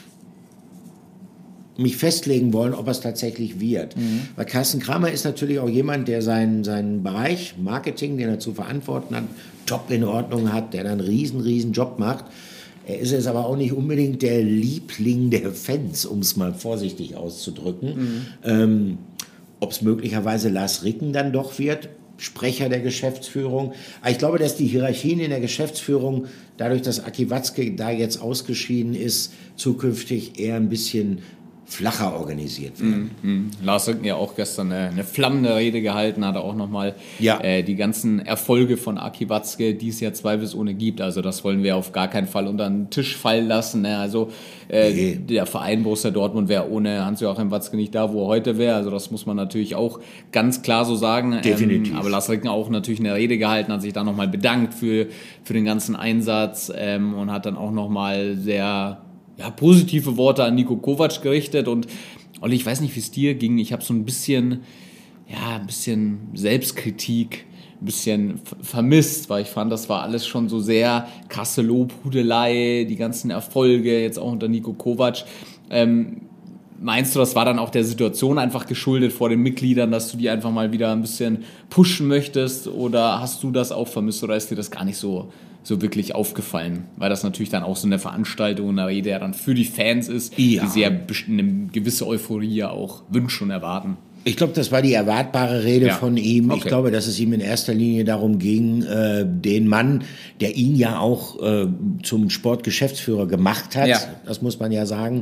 S4: mich festlegen wollen, ob es tatsächlich wird. Mhm. Weil Carsten Kramer ist natürlich auch jemand, der seinen, seinen Bereich Marketing, den er zu verantworten hat, top in Ordnung hat, der dann einen riesen, riesen Job macht. Er ist jetzt aber auch nicht unbedingt der Liebling der Fans, um es mal vorsichtig auszudrücken. Mhm. Ähm, ob es möglicherweise Lars Ricken dann doch wird, Sprecher der Geschäftsführung. Aber ich glaube, dass die Hierarchien in der Geschäftsführung, dadurch, dass Aki Watzke da jetzt ausgeschieden ist, zukünftig eher ein bisschen flacher organisiert werden.
S3: Mm, mm. Lars Ricken ja auch gestern eine, eine flammende Rede gehalten, hat er auch nochmal
S4: ja.
S3: äh, die ganzen Erfolge von Aki Watzke, die es ja zweifelsohne gibt. Also das wollen wir auf gar keinen Fall unter den Tisch fallen lassen. Ne? Also äh, nee. der Verein Borussia Dortmund wäre ohne Hans-Joachim Watzke nicht da, wo er heute wäre. Also das muss man natürlich auch ganz klar so sagen.
S4: Definitiv.
S3: Ähm, aber Lars Ricken auch natürlich eine Rede gehalten, hat sich da nochmal bedankt für, für den ganzen Einsatz ähm, und hat dann auch nochmal sehr ja, positive Worte an Niko Kovac gerichtet. Und Olli, ich weiß nicht, wie es dir ging. Ich habe so ein bisschen, ja, ein bisschen Selbstkritik, ein bisschen f- vermisst, weil ich fand, das war alles schon so sehr krasse Lobhudelei, die ganzen Erfolge, jetzt auch unter Niko Kovac. Ähm, meinst du, das war dann auch der Situation einfach geschuldet vor den Mitgliedern, dass du die einfach mal wieder ein bisschen pushen möchtest? Oder hast du das auch vermisst oder ist dir das gar nicht so so wirklich aufgefallen, weil das natürlich dann auch so eine Veranstaltung, eine Rede ja dann für die Fans ist,
S4: ja.
S3: die sehr eine gewisse Euphorie auch wünschen und erwarten.
S4: Ich glaube, das war die erwartbare Rede ja. von ihm. Okay. Ich glaube, dass es ihm in erster Linie darum ging, äh, den Mann, der ihn ja auch äh, zum Sportgeschäftsführer gemacht hat, ja. das muss man ja sagen,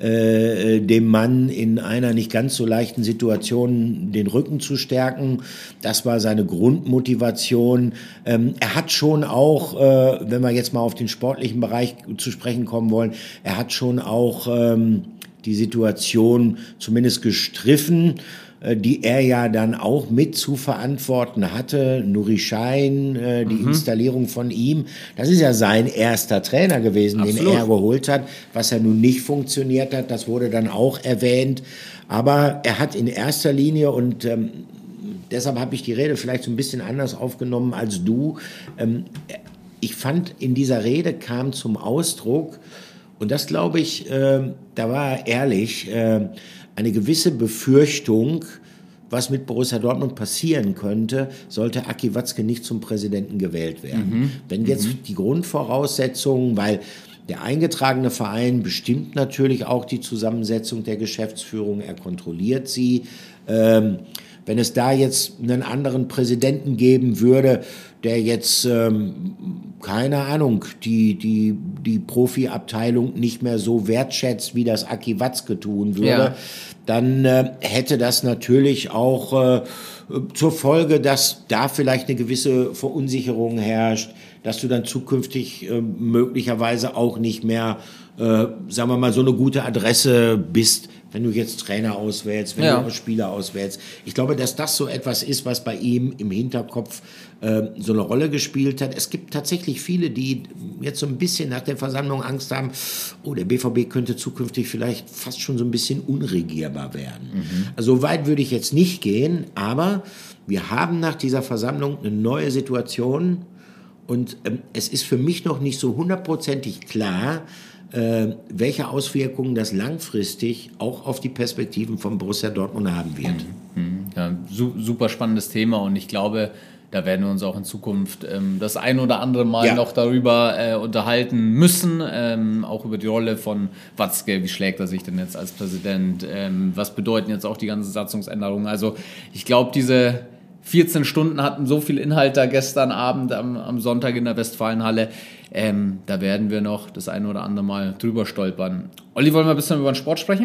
S4: äh, dem Mann in einer nicht ganz so leichten Situation den Rücken zu stärken. Das war seine Grundmotivation. Ähm, er hat schon auch, äh, wenn wir jetzt mal auf den sportlichen Bereich zu sprechen kommen wollen, er hat schon auch ähm, die Situation zumindest gestriffen, die er ja dann auch mit zu verantworten hatte. Nuri Sahin, äh, die mhm. Installierung von ihm. Das ist ja sein erster Trainer gewesen, Absolut. den er geholt hat. Was ja nun nicht funktioniert hat, das wurde dann auch erwähnt. Aber er hat in erster Linie, und ähm, deshalb habe ich die Rede vielleicht so ein bisschen anders aufgenommen als du, ähm, ich fand, in dieser Rede kam zum Ausdruck, und das glaube ich, äh, da war er ehrlich, äh, eine gewisse Befürchtung, was mit Borussia Dortmund passieren könnte, sollte Aki Watzke nicht zum Präsidenten gewählt werden. Mhm. Wenn jetzt mhm. die Grundvoraussetzungen, weil der eingetragene Verein bestimmt natürlich auch die Zusammensetzung der Geschäftsführung, er kontrolliert sie. Ähm, wenn es da jetzt einen anderen Präsidenten geben würde, der jetzt, ähm, keine Ahnung, die, die, die Profiabteilung nicht mehr so wertschätzt, wie das Aki Watzke tun würde, ja. dann äh, hätte das natürlich auch äh, zur Folge, dass da vielleicht eine gewisse Verunsicherung herrscht, dass du dann zukünftig äh, möglicherweise auch nicht mehr, äh, sagen wir mal, so eine gute Adresse bist, wenn du jetzt Trainer auswählst, wenn ja. du Spieler auswählst. Ich glaube, dass das so etwas ist, was bei ihm im Hinterkopf äh, so eine Rolle gespielt hat. Es gibt tatsächlich viele, die jetzt so ein bisschen nach der Versammlung Angst haben, oh, der B V B könnte zukünftig vielleicht fast schon so ein bisschen unregierbar werden. Mhm. Also so weit würde ich jetzt nicht gehen, aber wir haben nach dieser Versammlung eine neue Situation und ähm, es ist für mich noch nicht so hundertprozentig klar, Äh, welche Auswirkungen das langfristig auch auf die Perspektiven von Borussia Dortmund haben wird.
S3: Ja, su- super spannendes Thema und ich glaube, da werden wir uns auch in Zukunft ähm, das ein oder andere Mal ja. noch darüber äh, unterhalten müssen, ähm, auch über die Rolle von Watzke, wie schlägt er sich denn jetzt als Präsident, ähm, was bedeuten jetzt auch die ganzen Satzungsänderungen. Also ich glaube, diese vierzehn Stunden hatten so viel Inhalt da gestern Abend am, am Sonntag in der Westfalenhalle. Ähm, da werden wir noch das eine oder andere Mal drüber stolpern. Olli, wollen wir ein bisschen über den Sport sprechen?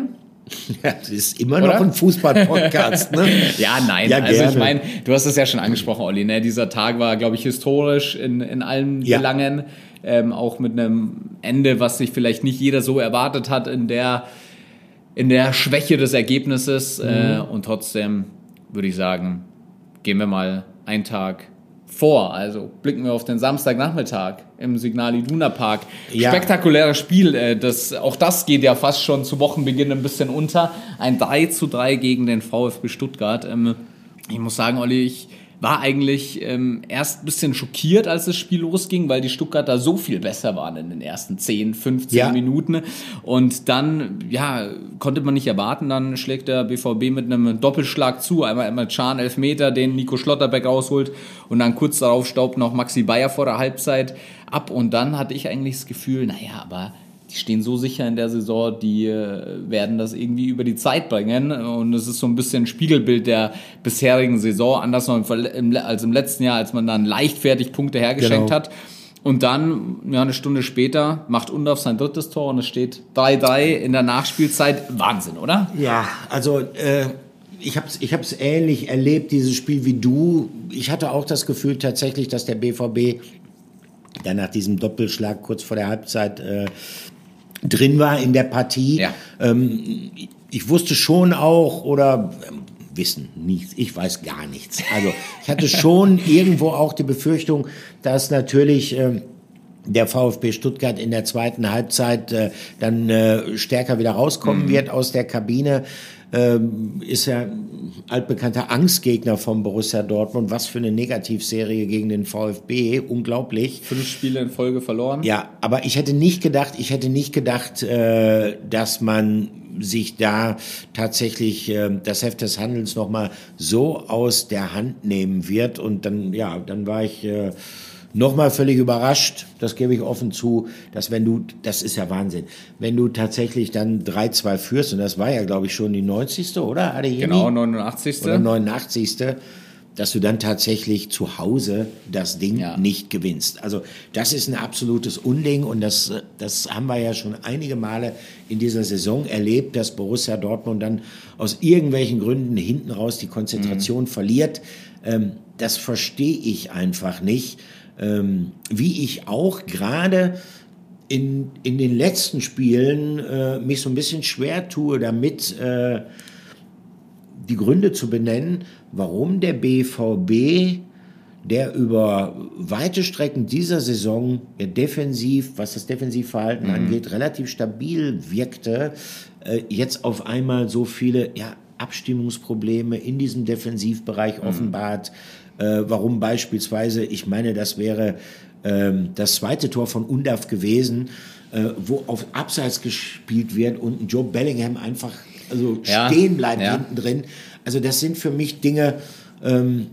S4: Ja, das ist immer Oder? noch ein Fußball-Podcast, ne?
S3: Ja, nein,
S4: ja,
S3: also
S4: gerne.
S3: ich meine, du hast es ja schon angesprochen, Olli, ne? Dieser Tag war, glaube ich, historisch in, in allen ja. Belangen, ähm, auch mit einem Ende, was sich vielleicht nicht jeder so erwartet hat in der, in der Schwäche des Ergebnisses mhm. äh, und trotzdem würde ich sagen, gehen wir mal einen Tag vor, also blicken wir auf den Samstagnachmittag im Signal Iduna Park. Ja. Spektakuläres Spiel, äh, das, auch das geht ja fast schon zu Wochenbeginn ein bisschen unter. Ein drei zu drei gegen den VfB Stuttgart. Ähm, ich muss sagen, Olli, ich war eigentlich ähm, erst ein bisschen schockiert, als das Spiel losging, weil die Stuttgarter so viel besser waren in den ersten zehn, fünfzehn ja. Minuten. Und dann, ja, konnte man nicht erwarten, dann schlägt der B V B mit einem Doppelschlag zu. Einmal Emre Can, Elfmeter, den Nico Schlotterbeck rausholt und dann kurz darauf staubt noch Maxi Bayer vor der Halbzeit ab. Und dann hatte ich eigentlich das Gefühl, naja, aber die stehen so sicher in der Saison, die äh, werden das irgendwie über die Zeit bringen. Und es ist so ein bisschen ein Spiegelbild der bisherigen Saison, anders noch im, als im letzten Jahr, als man dann leichtfertig Punkte hergeschenkt genau. hat. Und dann, ja, eine Stunde später macht Undorf sein drittes Tor und es steht drei drei in der Nachspielzeit. Wahnsinn, oder?
S4: Ja, also äh, ich habe es ich hab's ähnlich erlebt, dieses Spiel wie du. Ich hatte auch das Gefühl tatsächlich, dass der B V B dann nach diesem Doppelschlag kurz vor der Halbzeit äh, drin war in der Partie.
S3: Ja.
S4: Ähm, ich wusste schon auch, oder ähm, wissen nichts, ich weiß gar nichts. Also ich hatte schon irgendwo auch die Befürchtung, dass natürlich ähm, der VfB Stuttgart in der zweiten Halbzeit äh, dann äh, stärker wieder rauskommen mhm. wird aus der Kabine. Ähm, ist ja altbekannter Angstgegner von Borussia Dortmund. Was für eine Negativserie gegen den VfB. Unglaublich.
S3: Fünf Spiele in Folge verloren.
S4: Ja, aber ich hätte nicht gedacht, ich hätte nicht gedacht, äh, dass man sich da tatsächlich äh, das Heft des Handelns nochmal so aus der Hand nehmen wird. Und dann, ja, dann war ich äh, nochmal völlig überrascht, das gebe ich offen zu, dass wenn du, das ist ja Wahnsinn, wenn du tatsächlich dann drei zwei führst, und das war ja, glaube ich, schon die neunzigste oder? Adeyemi?
S3: Genau, neunundachtzigste
S4: Oder neunundachtzigste dass du dann tatsächlich zu Hause das Ding ja. nicht gewinnst. Also das ist ein absolutes Unding und das, das haben wir ja schon einige Male in dieser Saison erlebt, dass Borussia Dortmund dann aus irgendwelchen Gründen hinten raus die Konzentration mhm. verliert. Ähm, das verstehe ich einfach nicht. Ähm, wie ich auch gerade in, in den letzten Spielen äh, mich so ein bisschen schwer tue, damit äh, die Gründe zu benennen, warum der B V B, der über weite Strecken dieser Saison ja defensiv, was das Defensivverhalten mhm. angeht, relativ stabil wirkte, äh, jetzt auf einmal so viele ja, Abstimmungsprobleme in diesem Defensivbereich mhm. offenbart. Äh, warum beispielsweise, ich meine, das wäre ähm, das zweite Tor von Undorf gewesen, äh, wo auf Abseits gespielt wird und ein Joe Bellingham einfach also ja, stehen bleibt ja. hinten drin. Also das sind für mich Dinge, ähm,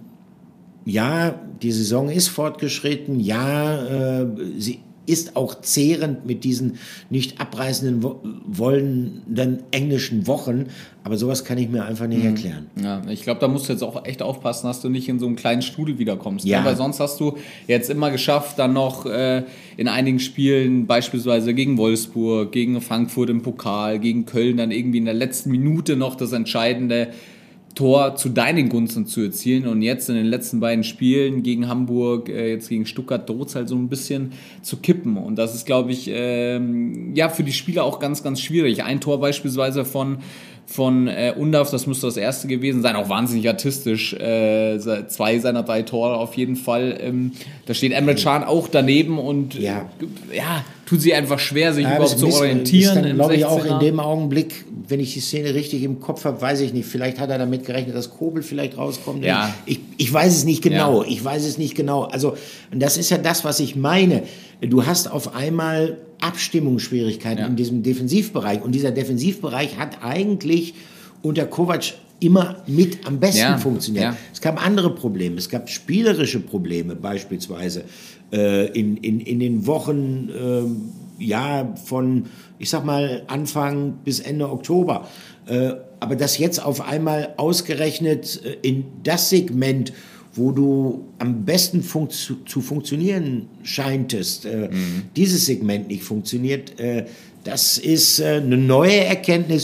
S4: ja, die Saison ist fortgeschritten, ja, äh, sie ist auch zehrend mit diesen nicht abreißenden wo- wollenden englischen Wochen, aber sowas kann ich mir einfach nicht mhm. erklären.
S3: Ja, ich glaube, da musst du jetzt auch echt aufpassen, dass du nicht in so einen kleinen Strudel wiederkommst.
S4: Ja.
S3: Ne? Weil sonst hast du jetzt immer geschafft, dann noch äh, in einigen Spielen, beispielsweise gegen Wolfsburg, gegen Frankfurt im Pokal, gegen Köln, dann irgendwie in der letzten Minute noch das entscheidende Tor zu deinen Gunsten zu erzielen und jetzt in den letzten beiden Spielen gegen Hamburg, äh, jetzt gegen Stuttgart droht es halt so ein bisschen zu kippen und das ist, glaube ich, ähm, ja für die Spieler auch ganz, ganz schwierig. Ein Tor beispielsweise von von äh, Undorf, das müsste das erste gewesen sein, auch wahnsinnig artistisch, äh, zwei seiner drei Tore auf jeden Fall. Ähm, da steht Emre Can auch daneben und
S4: ja,
S3: ja tut sie einfach schwer, sich
S4: ja,
S3: überhaupt zu orientieren.
S4: Ist dann, glaube ich, auch in dem Augenblick, wenn ich die Szene richtig im Kopf habe, weiß ich nicht, vielleicht hat er damit gerechnet, dass Kobel vielleicht rauskommt.
S3: Ja.
S4: Ich, ich weiß es nicht genau,
S3: ja.
S4: ich weiß es nicht genau. Also das ist ja das, was ich meine. Du hast auf einmal Abstimmungsschwierigkeiten ja. in diesem Defensivbereich. Und dieser Defensivbereich hat eigentlich unter Kovac immer mit am besten ja. funktioniert. Ja. Es gab andere Probleme. Es gab spielerische Probleme beispielsweise äh, in, in, in den Wochen äh, ja, von, ich sag mal, Anfang bis Ende Oktober. Äh, aber das jetzt auf einmal ausgerechnet äh, in das Segment, wo du am besten funkt, zu, zu funktionieren scheintest, äh, mhm. dieses Segment nicht funktioniert, äh, das ist äh, eine neue Erkenntnis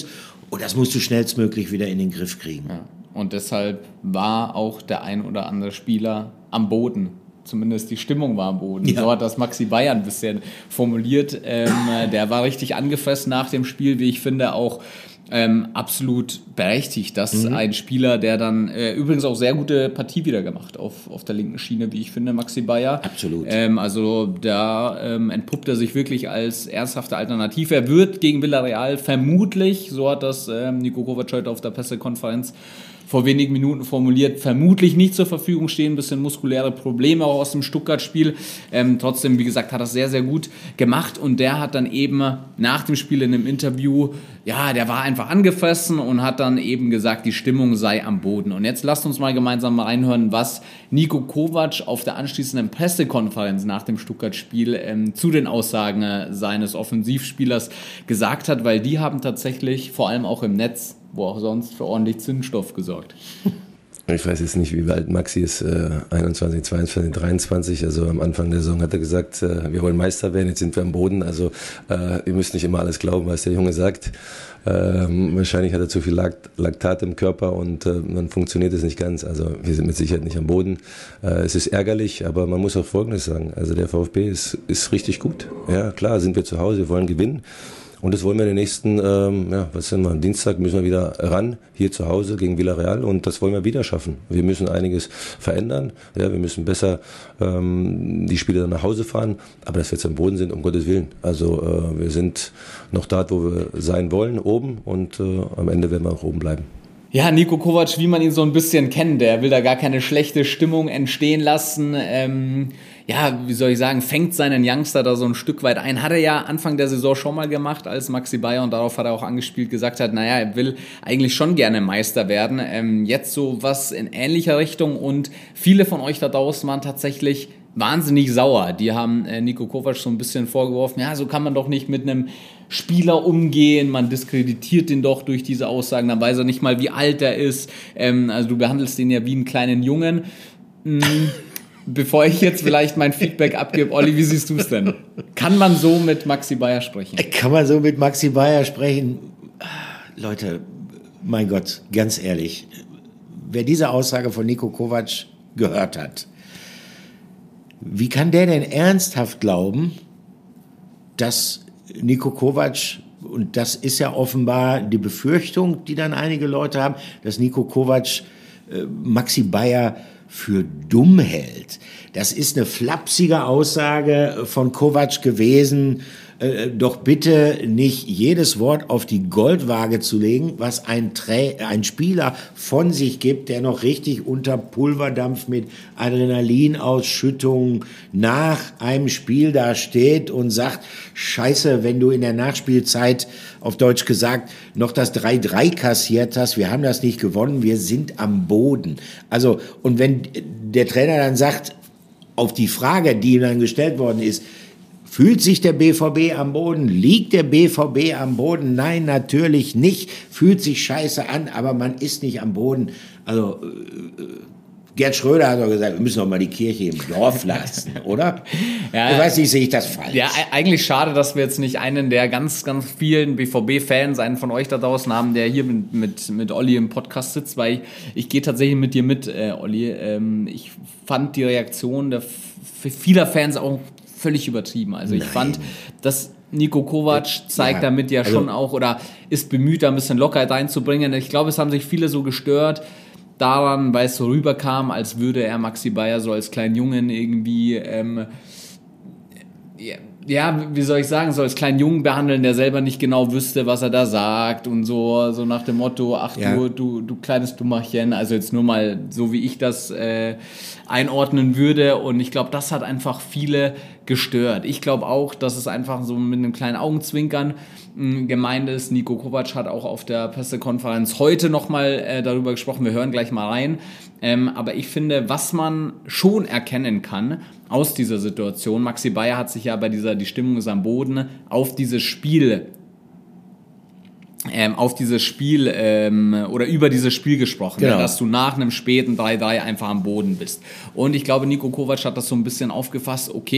S4: Und das musst du schnellstmöglich wieder in den Griff kriegen.
S3: Ja. Und deshalb war auch der ein oder andere Spieler am Boden. Zumindest die Stimmung war am Boden. Ja. So hat das Maxi Bayer ein bisschen formuliert. Ähm, der war richtig angefressen nach dem Spiel, wie ich finde, auch ähm, absolut berechtigt, dass mhm. ein Spieler, der dann äh, übrigens auch sehr gute Partie wieder gemacht auf, auf der linken Schiene, wie ich finde, Maxi Bayer.
S4: Absolut.
S3: Ähm, also da ähm, entpuppt er sich wirklich als ernsthafte Alternative. Er wird gegen Villarreal vermutlich, so hat das ähm, Niko Kovac heute auf der Pressekonferenz vor wenigen Minuten formuliert, vermutlich nicht zur Verfügung stehen, ein bisschen muskuläre Probleme auch aus dem Stuttgart-Spiel. Ähm, trotzdem, wie gesagt, hat er das sehr, sehr gut gemacht und der hat dann eben nach dem Spiel in einem Interview, ja, der war einfach angefressen und hat dann eben gesagt, die Stimmung sei am Boden. Und jetzt lasst uns mal gemeinsam mal reinhören, was Niko Kovac auf der anschließenden Pressekonferenz nach dem Stuttgart-Spiel ähm, zu den Aussagen äh, seines Offensivspielers gesagt hat, weil die haben tatsächlich vor allem auch im Netz, wo auch sonst, für ordentlich Zündstoff gesorgt.
S1: Ich weiß jetzt nicht, wie alt Maxi ist, äh, einundzwanzig, zweiundzwanzig, dreiundzwanzig, also am Anfang der Saison hat er gesagt, äh, wir wollen Meister werden, jetzt sind wir am Boden, also äh, ihr müsst nicht immer alles glauben, was der Junge sagt. Ähm, wahrscheinlich hat er zu viel Lakt, Laktat im Körper und äh, dann funktioniert es nicht ganz, also wir sind mit Sicherheit nicht am Boden. Äh, es ist ärgerlich, aber man muss auch Folgendes sagen, also der VfB ist, ist richtig gut. Ja, klar, sind wir zu Hause, wir wollen gewinnen. Und das wollen wir in den nächsten, ähm, ja, was sind wir, am Dienstag müssen wir wieder ran, hier zu Hause gegen Villarreal und das wollen wir wieder schaffen. Wir müssen einiges verändern, ja, wir müssen besser ähm, die Spiele dann nach Hause fahren, aber dass wir jetzt am Boden sind, um Gottes Willen. Also äh, wir sind noch dort, wo wir sein wollen, oben und äh, am Ende werden wir auch oben bleiben.
S3: Ja, Niko Kovac, wie man ihn so ein bisschen kennt, der will da gar keine schlechte Stimmung entstehen lassen. Ähm, ja, wie soll ich sagen, fängt seinen Youngster da so ein Stück weit ein. Hat er ja Anfang der Saison schon mal gemacht als Maxi Bayer und darauf hat er auch angespielt, gesagt hat, naja, er will eigentlich schon gerne Meister werden. Ähm, jetzt so was in ähnlicher Richtung und viele von euch da draußen waren tatsächlich wahnsinnig sauer. Die haben äh, Niko Kovac so ein bisschen vorgeworfen, ja, so kann man doch nicht mit einem Spieler umgehen, man diskreditiert den doch durch diese Aussagen, dann weiß er nicht mal, wie alt er ist. Ähm, also du behandelst den ja wie einen kleinen Jungen. Mhm. Bevor ich jetzt vielleicht mein Feedback abgebe, Olli, wie siehst du es denn? Kann man so mit Maxi Bayer sprechen?
S4: Kann man so mit Maxi Bayer sprechen? Leute, mein Gott, ganz ehrlich, wer diese Aussage von Niko Kovac gehört hat, wie kann der denn ernsthaft glauben, dass Niko Kovac, und das ist ja offenbar die Befürchtung, die dann einige Leute haben, dass Niko Kovac äh, Maxi Bayer für dumm hält. Das ist eine flapsige Aussage von Kovac gewesen, äh, doch bitte nicht jedes Wort auf die Goldwaage zu legen, was ein, Trä- ein Spieler von sich gibt, der noch richtig unter Pulverdampf mit Adrenalinausschüttung nach einem Spiel da steht und sagt, Scheiße, wenn du in der Nachspielzeit, auf Deutsch gesagt, noch das drei drei kassiert hast, wir haben das nicht gewonnen, wir sind am Boden. Also, und wenn der Trainer dann sagt, auf die Frage, die ihm dann gestellt worden ist, fühlt sich der B V B am Boden? Liegt der B V B am Boden? Nein, natürlich nicht. Fühlt sich scheiße an, aber man ist nicht am Boden. Also äh, Gerd Schröder hat doch gesagt, wir müssen doch mal die Kirche im Dorf lassen, oder? Ja, ich weiß nicht, sehe ich das falsch?
S3: Ja, eigentlich schade, dass wir jetzt nicht einen der ganz, ganz vielen B V B-Fans, einen von euch da draußen haben, der hier mit, mit, mit Olli im Podcast sitzt, weil ich, ich gehe tatsächlich mit dir mit, äh, Olli. Ähm, ich fand die Reaktion der f- vieler Fans auch völlig übertrieben. Also ich Nein. fand, dass Niko Kovac zeigt ja, damit ja also schon auch oder ist bemüht, da ein bisschen Lockerheit reinzubringen. Ich glaube, es haben sich viele so gestört daran, weil es so rüberkam, als würde er Maxi Bayer so als kleinen Jungen irgendwie ähm, ja, ja, wie soll ich sagen, so als kleinen Jungen behandeln, der selber nicht genau wüsste, was er da sagt und so, so nach dem Motto, ach ja. du, du, du kleines Dummerchen, also jetzt nur mal so, wie ich das äh, einordnen würde und ich glaube, das hat einfach viele gestört. Ich glaube auch, dass es einfach so mit einem kleinen Augenzwinkern mh, gemeint ist. Niko Kovac hat auch auf der Pressekonferenz heute nochmal äh, darüber gesprochen, wir hören gleich mal rein, ähm, aber ich finde, was man schon erkennen kann aus dieser Situation, Maxi Bayer hat sich ja bei dieser, die Stimmung ist am Boden, auf dieses Spiel Ähm, auf dieses Spiel ähm, oder über dieses Spiel gesprochen, genau. ja, dass du nach einem späten drei drei einfach am Boden bist. Und ich glaube, Niko Kovac hat das so ein bisschen aufgefasst, okay,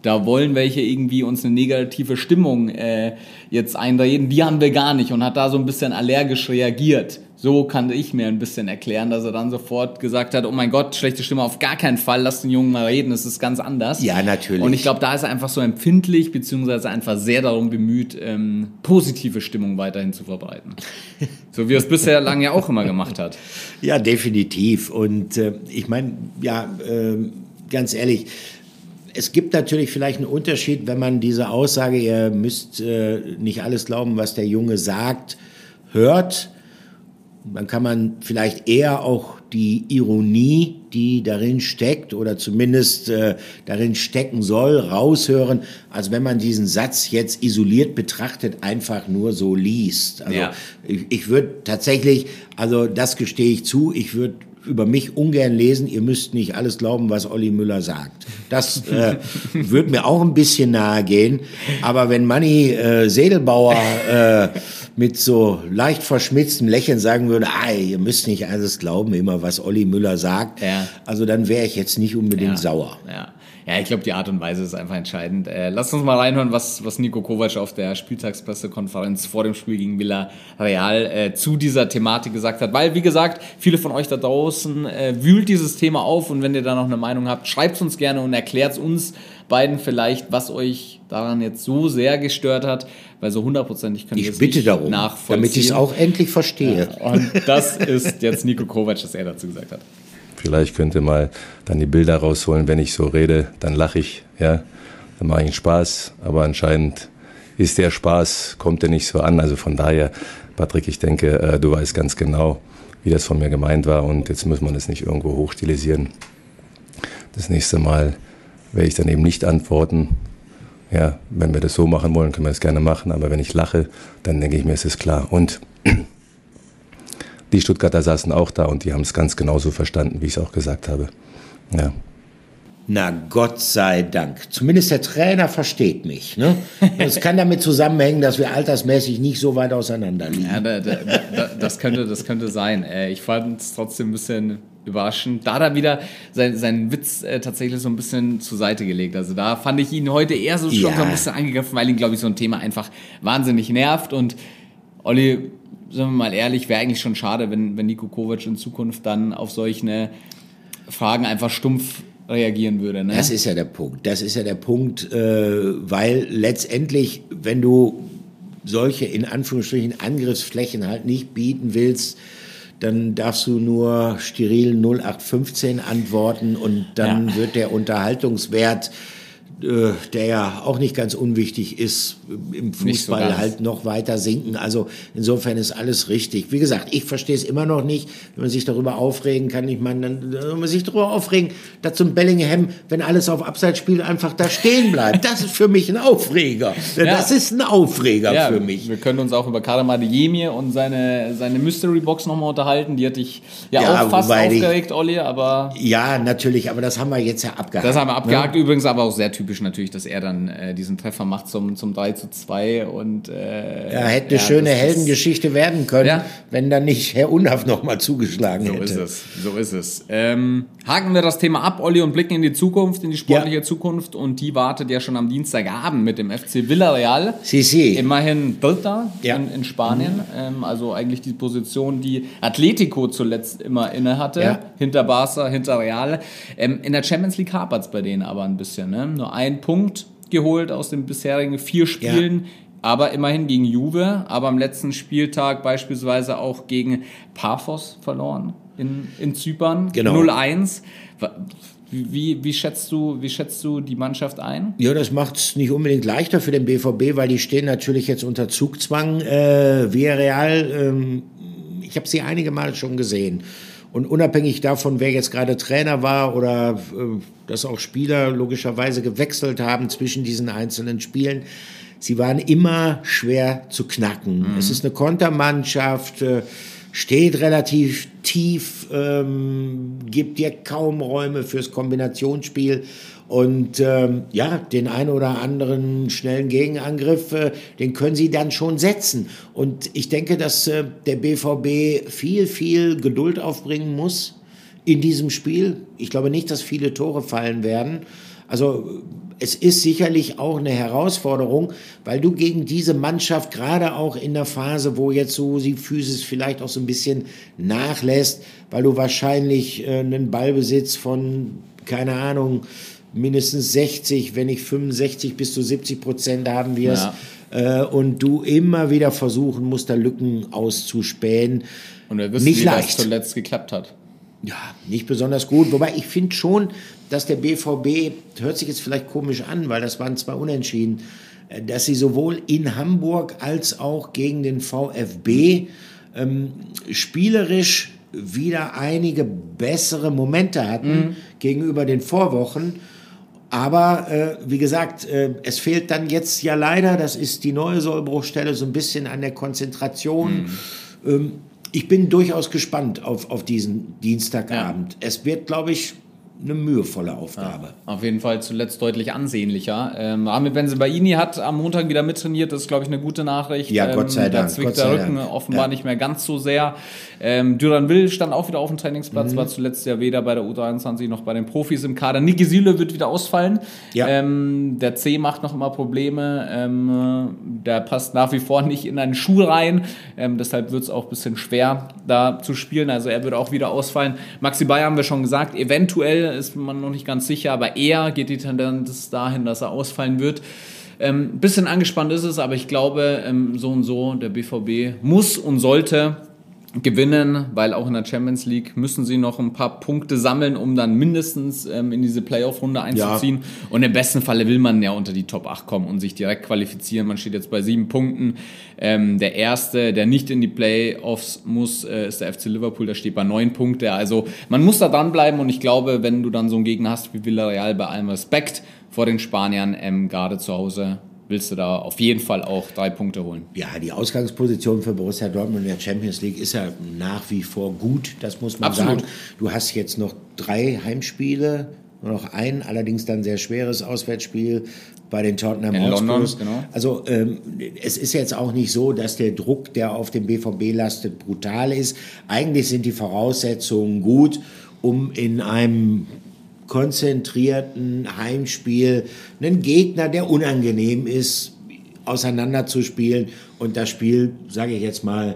S3: da wollen welche irgendwie uns eine negative Stimmung äh, jetzt einreden, die haben wir gar nicht und hat da so ein bisschen allergisch reagiert. So kann ich mir ein bisschen erklären, dass er dann sofort gesagt hat, oh mein Gott, schlechte Stimme, auf gar keinen Fall, lass den Jungen mal reden, es ist ganz anders.
S4: Ja, natürlich.
S3: Und ich glaube, da ist er einfach so empfindlich, beziehungsweise einfach sehr darum bemüht, ähm, positive Stimmung weiterhin zu verbreiten. So wie er es bisher lange ja auch immer gemacht hat.
S4: Ja, definitiv. Und äh, ich meine, ja, äh, ganz ehrlich, es gibt natürlich vielleicht einen Unterschied, wenn man diese Aussage, ihr müsst äh, nicht alles glauben, was der Junge sagt, hört. Dann kann man vielleicht eher auch die Ironie, die darin steckt oder zumindest äh, darin stecken soll, raushören, als wenn man diesen Satz jetzt isoliert betrachtet einfach nur so liest. Also
S3: ja.
S4: ich, ich würde tatsächlich, also das gestehe ich zu, ich würde über mich ungern lesen, ihr müsst nicht alles glauben, was Olli Müller sagt. Das äh, würde mir auch ein bisschen nahe gehen. Aber wenn Manni äh, Sedelbauer äh, mit so leicht verschmitztem Lächeln sagen würde, ah, ihr müsst nicht alles glauben, immer was Olli Müller sagt,
S3: ja.
S4: also dann wäre ich jetzt nicht unbedingt
S3: ja.
S4: sauer.
S3: Ja. Ja, ich glaube, die Art und Weise ist einfach entscheidend. Äh, lasst uns mal reinhören, was, was Niko Kovac auf der Spieltagspressekonferenz vor dem Spiel gegen Villarreal äh, zu dieser Thematik gesagt hat. Weil, wie gesagt, viele von euch da draußen äh, wühlt dieses Thema auf und wenn ihr da noch eine Meinung habt, schreibt es uns gerne und erklärt uns beiden vielleicht, was euch daran jetzt so sehr gestört hat, weil so hundertprozentig können wir es nicht
S4: darum,
S3: nachvollziehen.
S4: damit ich es auch endlich verstehe.
S3: Ja, und das ist jetzt Niko Kovac, was er dazu gesagt hat.
S1: Vielleicht könnt ihr mal dann die Bilder rausholen, wenn ich so rede, dann lache ich, ja, dann mache ich einen Spaß, aber anscheinend ist der Spaß, kommt der nicht so an, also von daher, Patrick, ich denke, äh, du weißt ganz genau, wie das von mir gemeint war und jetzt muss man das nicht irgendwo hochstilisieren. Das nächste Mal werde ich dann eben nicht antworten, ja, wenn wir das so machen wollen, können wir das gerne machen, aber wenn ich lache, dann denke ich mir, es ist klar und die Stuttgarter saßen auch da und die haben es ganz genauso verstanden, wie ich es auch gesagt habe. Ja.
S4: Na Gott sei Dank. Zumindest der Trainer versteht mich. Ne? Das kann damit zusammenhängen, dass wir altersmäßig nicht so weit auseinander liegen.
S3: Ja, da, da, da, das, könnte, das könnte sein. Ich fand es trotzdem ein bisschen überraschend. Da hat er wieder sein, seinen Witz äh, tatsächlich so ein bisschen zur Seite gelegt. Also da fand ich ihn heute eher so schon
S4: ja.
S3: so ein bisschen angegriffen, weil ihn, glaube ich, so ein Thema einfach wahnsinnig nervt. Und Olli, sagen wir mal ehrlich, wäre eigentlich schon schade, wenn, wenn Niko Kovac in Zukunft dann auf solche Fragen einfach stumpf reagieren würde. Ne?
S4: Das ist ja der Punkt. Das ist ja der Punkt, äh, weil letztendlich, wenn du solche in Anführungsstrichen Angriffsflächen halt nicht bieten willst, dann darfst du nur steril null acht fünfzehn antworten und dann ja. wird der Unterhaltungswert, äh, der ja auch nicht ganz unwichtig ist, im Fußball so halt noch weiter sinken. Also insofern ist alles richtig. Wie gesagt, ich verstehe es immer noch nicht, wenn man sich darüber aufregen kann. Ich meine, dann wenn man sich darüber aufregen, dass zum Bellingham, wenn alles auf Abseits spielt, einfach da stehen bleibt. Das ist für mich ein Aufreger. Ja. Das ist ein Aufreger ja, für mich.
S3: Wir können uns auch über Karim Adeyemi und seine, seine Mystery Box nochmal unterhalten. Die hatte ich ja, ja auch fast aufgeregt, ich, Olli, aber...
S4: Ja, natürlich, aber das haben wir jetzt ja abgehakt.
S3: Das haben wir abgehakt, ne? Übrigens aber auch sehr typisch natürlich, dass er dann äh, diesen Treffer macht zum, zum drei zu zwei und äh,
S4: ja, hätte eine ja, schöne Heldengeschichte werden können, ja. wenn dann nicht Herr Unhaff noch mal zugeschlagen
S3: so
S4: hätte.
S3: So ist es, so ist es. Ähm, haken wir das Thema ab, Olli, und blicken in die Zukunft, in die sportliche ja. Zukunft, und die wartet ja schon am Dienstagabend mit dem F C Villarreal.
S4: Sí, sí.
S3: Immerhin Dritter
S4: ja.
S3: in, in Spanien, mhm. ähm, also eigentlich die Position, die Atletico zuletzt immer inne hatte, ja. hinter Barca, hinter Real. Ähm, in der Champions League hapert es bei denen aber ein bisschen, ne? Nur ein Punkt geholt aus den bisherigen vier Spielen, ja. aber immerhin gegen Juve, aber am letzten Spieltag beispielsweise auch gegen Paphos verloren in, in Zypern,
S4: genau.
S3: null eins. Wie, wie, schätzt du, wie schätzt du die Mannschaft ein?
S4: Ja, das macht es nicht unbedingt leichter für den B V B, weil die stehen natürlich jetzt unter Zugzwang. Äh, Villarreal, ähm, ich habe sie einige Male schon gesehen. Und unabhängig davon, wer jetzt gerade Trainer war oder äh, dass auch Spieler logischerweise gewechselt haben zwischen diesen einzelnen Spielen, sie waren immer schwer zu knacken. Mhm. Es ist eine Kontermannschaft, äh, steht relativ tief, ähm, gibt dir kaum Räume fürs Kombinationsspiel. Und ähm, ja, den einen oder anderen schnellen Gegenangriff, äh, den können sie dann schon setzen. Und ich denke, dass äh, der B V B viel, viel Geduld aufbringen muss in diesem Spiel. Ich glaube nicht, dass viele Tore fallen werden. Also es ist sicherlich auch eine Herausforderung, weil du gegen diese Mannschaft, gerade auch in der Phase, wo jetzt so die Physis vielleicht auch so ein bisschen nachlässt, weil du wahrscheinlich äh, einen Ballbesitz von, keine Ahnung, mindestens sechzig, wenn nicht fünfundsechzig bis zu siebzig Prozent haben wirst. Ja. Äh, und du immer wieder versuchen musst, da Lücken auszuspähen.
S3: Und wir wissen, nicht wie leicht. Das zuletzt geklappt hat.
S4: Ja, nicht besonders gut. Wobei ich finde schon, dass der B V B, hört sich jetzt vielleicht komisch an, weil das waren zwei Unentschieden, dass sie sowohl in Hamburg als auch gegen den VfB ähm, spielerisch wieder einige bessere Momente hatten mhm. gegenüber den Vorwochen. Aber äh, wie gesagt, äh, es fehlt dann jetzt ja leider, das ist die neue Sollbruchstelle, so ein bisschen an der Konzentration. Mhm. Ähm, ich bin durchaus gespannt auf, auf diesen Dienstagabend. Ja. Es wird, glaube ich, eine mühevolle Aufgabe.
S3: Ja, auf jeden Fall zuletzt deutlich ansehnlicher. Ähm, Ahmed Bensebaini hat am Montag wieder mittrainiert, das ist, glaube ich, eine gute Nachricht.
S4: Ja, Gott sei
S3: ähm,
S4: Dank.
S3: Da zwickt der Rücken Dank. offenbar ja. nicht mehr ganz so sehr. Ähm, Düran Will stand auch wieder auf dem Trainingsplatz, mhm. war zuletzt ja weder bei der U dreiundzwanzig noch bei den Profis im Kader. Niki Süle wird wieder ausfallen. Ja. Ähm, der C macht noch immer Probleme. Ähm, der passt nach wie vor nicht in einen Schuh rein. Ähm, deshalb wird es auch ein bisschen schwer, da zu spielen. Also er wird auch wieder ausfallen. Maxi Bayer haben wir schon gesagt, eventuell ist man noch nicht ganz sicher, aber eher geht die Tendenz dahin, dass er ausfallen wird. Ähm, bisschen angespannt ist es, aber ich glaube, ähm, so und so, der B V B muss und sollte gewinnen, weil auch in der Champions League müssen sie noch ein paar Punkte sammeln, um dann mindestens ähm, in diese Playoff-Runde einzuziehen. Ja. Und im besten Falle will man ja unter die Top acht kommen und sich direkt qualifizieren. Man steht jetzt bei sieben Punkten. Ähm, der Erste, der nicht in die Playoffs muss, äh, ist der F C Liverpool, der steht bei neun Punkten. Also man muss da dranbleiben und ich glaube, wenn du dann so einen Gegner hast wie Villarreal, bei allem Respekt vor den Spaniern, ähm, gerade zu Hause, willst du da auf jeden Fall auch drei Punkte holen.
S4: Ja, die Ausgangsposition für Borussia Dortmund in der Champions League ist ja nach wie vor gut, das muss man Absolut. sagen. Du hast jetzt noch drei Heimspiele, nur noch ein, allerdings dann sehr schweres Auswärtsspiel bei den Tottenham Hotspurs. Genau. Also ähm, es ist jetzt auch nicht so, dass der Druck, der auf dem B V B lastet, brutal ist. Eigentlich sind die Voraussetzungen gut, um in einem konzentrierten Heimspiel einen Gegner, der unangenehm ist, auseinanderzuspielen und das Spiel, sage ich jetzt mal,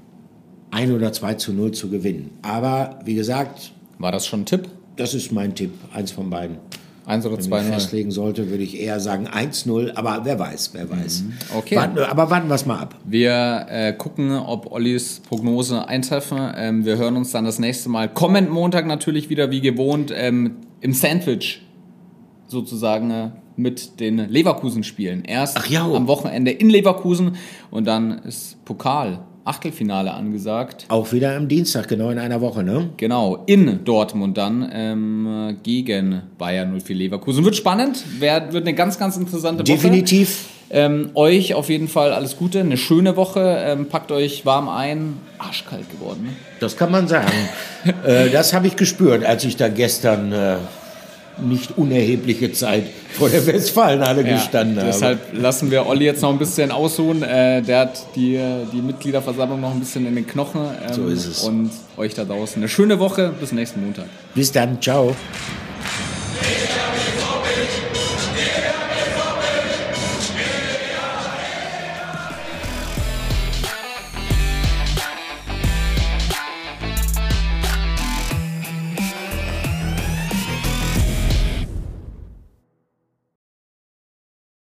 S4: ein oder zwei zu null zu gewinnen. Aber wie gesagt...
S3: War das schon ein Tipp?
S4: Das ist mein Tipp, eins von beiden.
S3: eins oder zwei null?
S4: Wenn ich festlegen sollte, würde ich eher sagen eins null, aber wer weiß, wer weiß.
S3: Okay.
S4: Warten, aber warten wir es mal ab.
S3: Wir äh, gucken, ob Ollis Prognose eintreffen. Ähm, wir hören uns dann das nächste Mal kommend Montag natürlich wieder wie gewohnt ähm, im Sandwich sozusagen äh, mit den Leverkusen-Spielen. Erst Ach ja. am Wochenende in Leverkusen und dann ist Pokal. Achtelfinale angesagt.
S4: Auch wieder am Dienstag, genau in einer Woche, ne?
S3: Genau, in Dortmund dann ähm, gegen Bayer null vier Leverkusen. Wird spannend, wird eine ganz, ganz interessante Woche.
S4: Definitiv.
S3: Ähm, euch auf jeden Fall alles Gute, eine schöne Woche. Ähm, packt euch warm ein. Arschkalt geworden. Ne?
S4: Das kann man sagen. äh, das habe ich gespürt, als ich da gestern... Äh nicht unerhebliche Zeit vor der Westfalenhalle ja, gestanden habe.
S3: Deshalb lassen wir Olli jetzt noch ein bisschen ausruhen. Äh, der hat die, die Mitgliederversammlung noch ein bisschen in den Knochen. Ähm,
S4: so ist es.
S3: Und euch da draußen eine schöne Woche. Bis nächsten Montag.
S4: Bis dann. Ciao.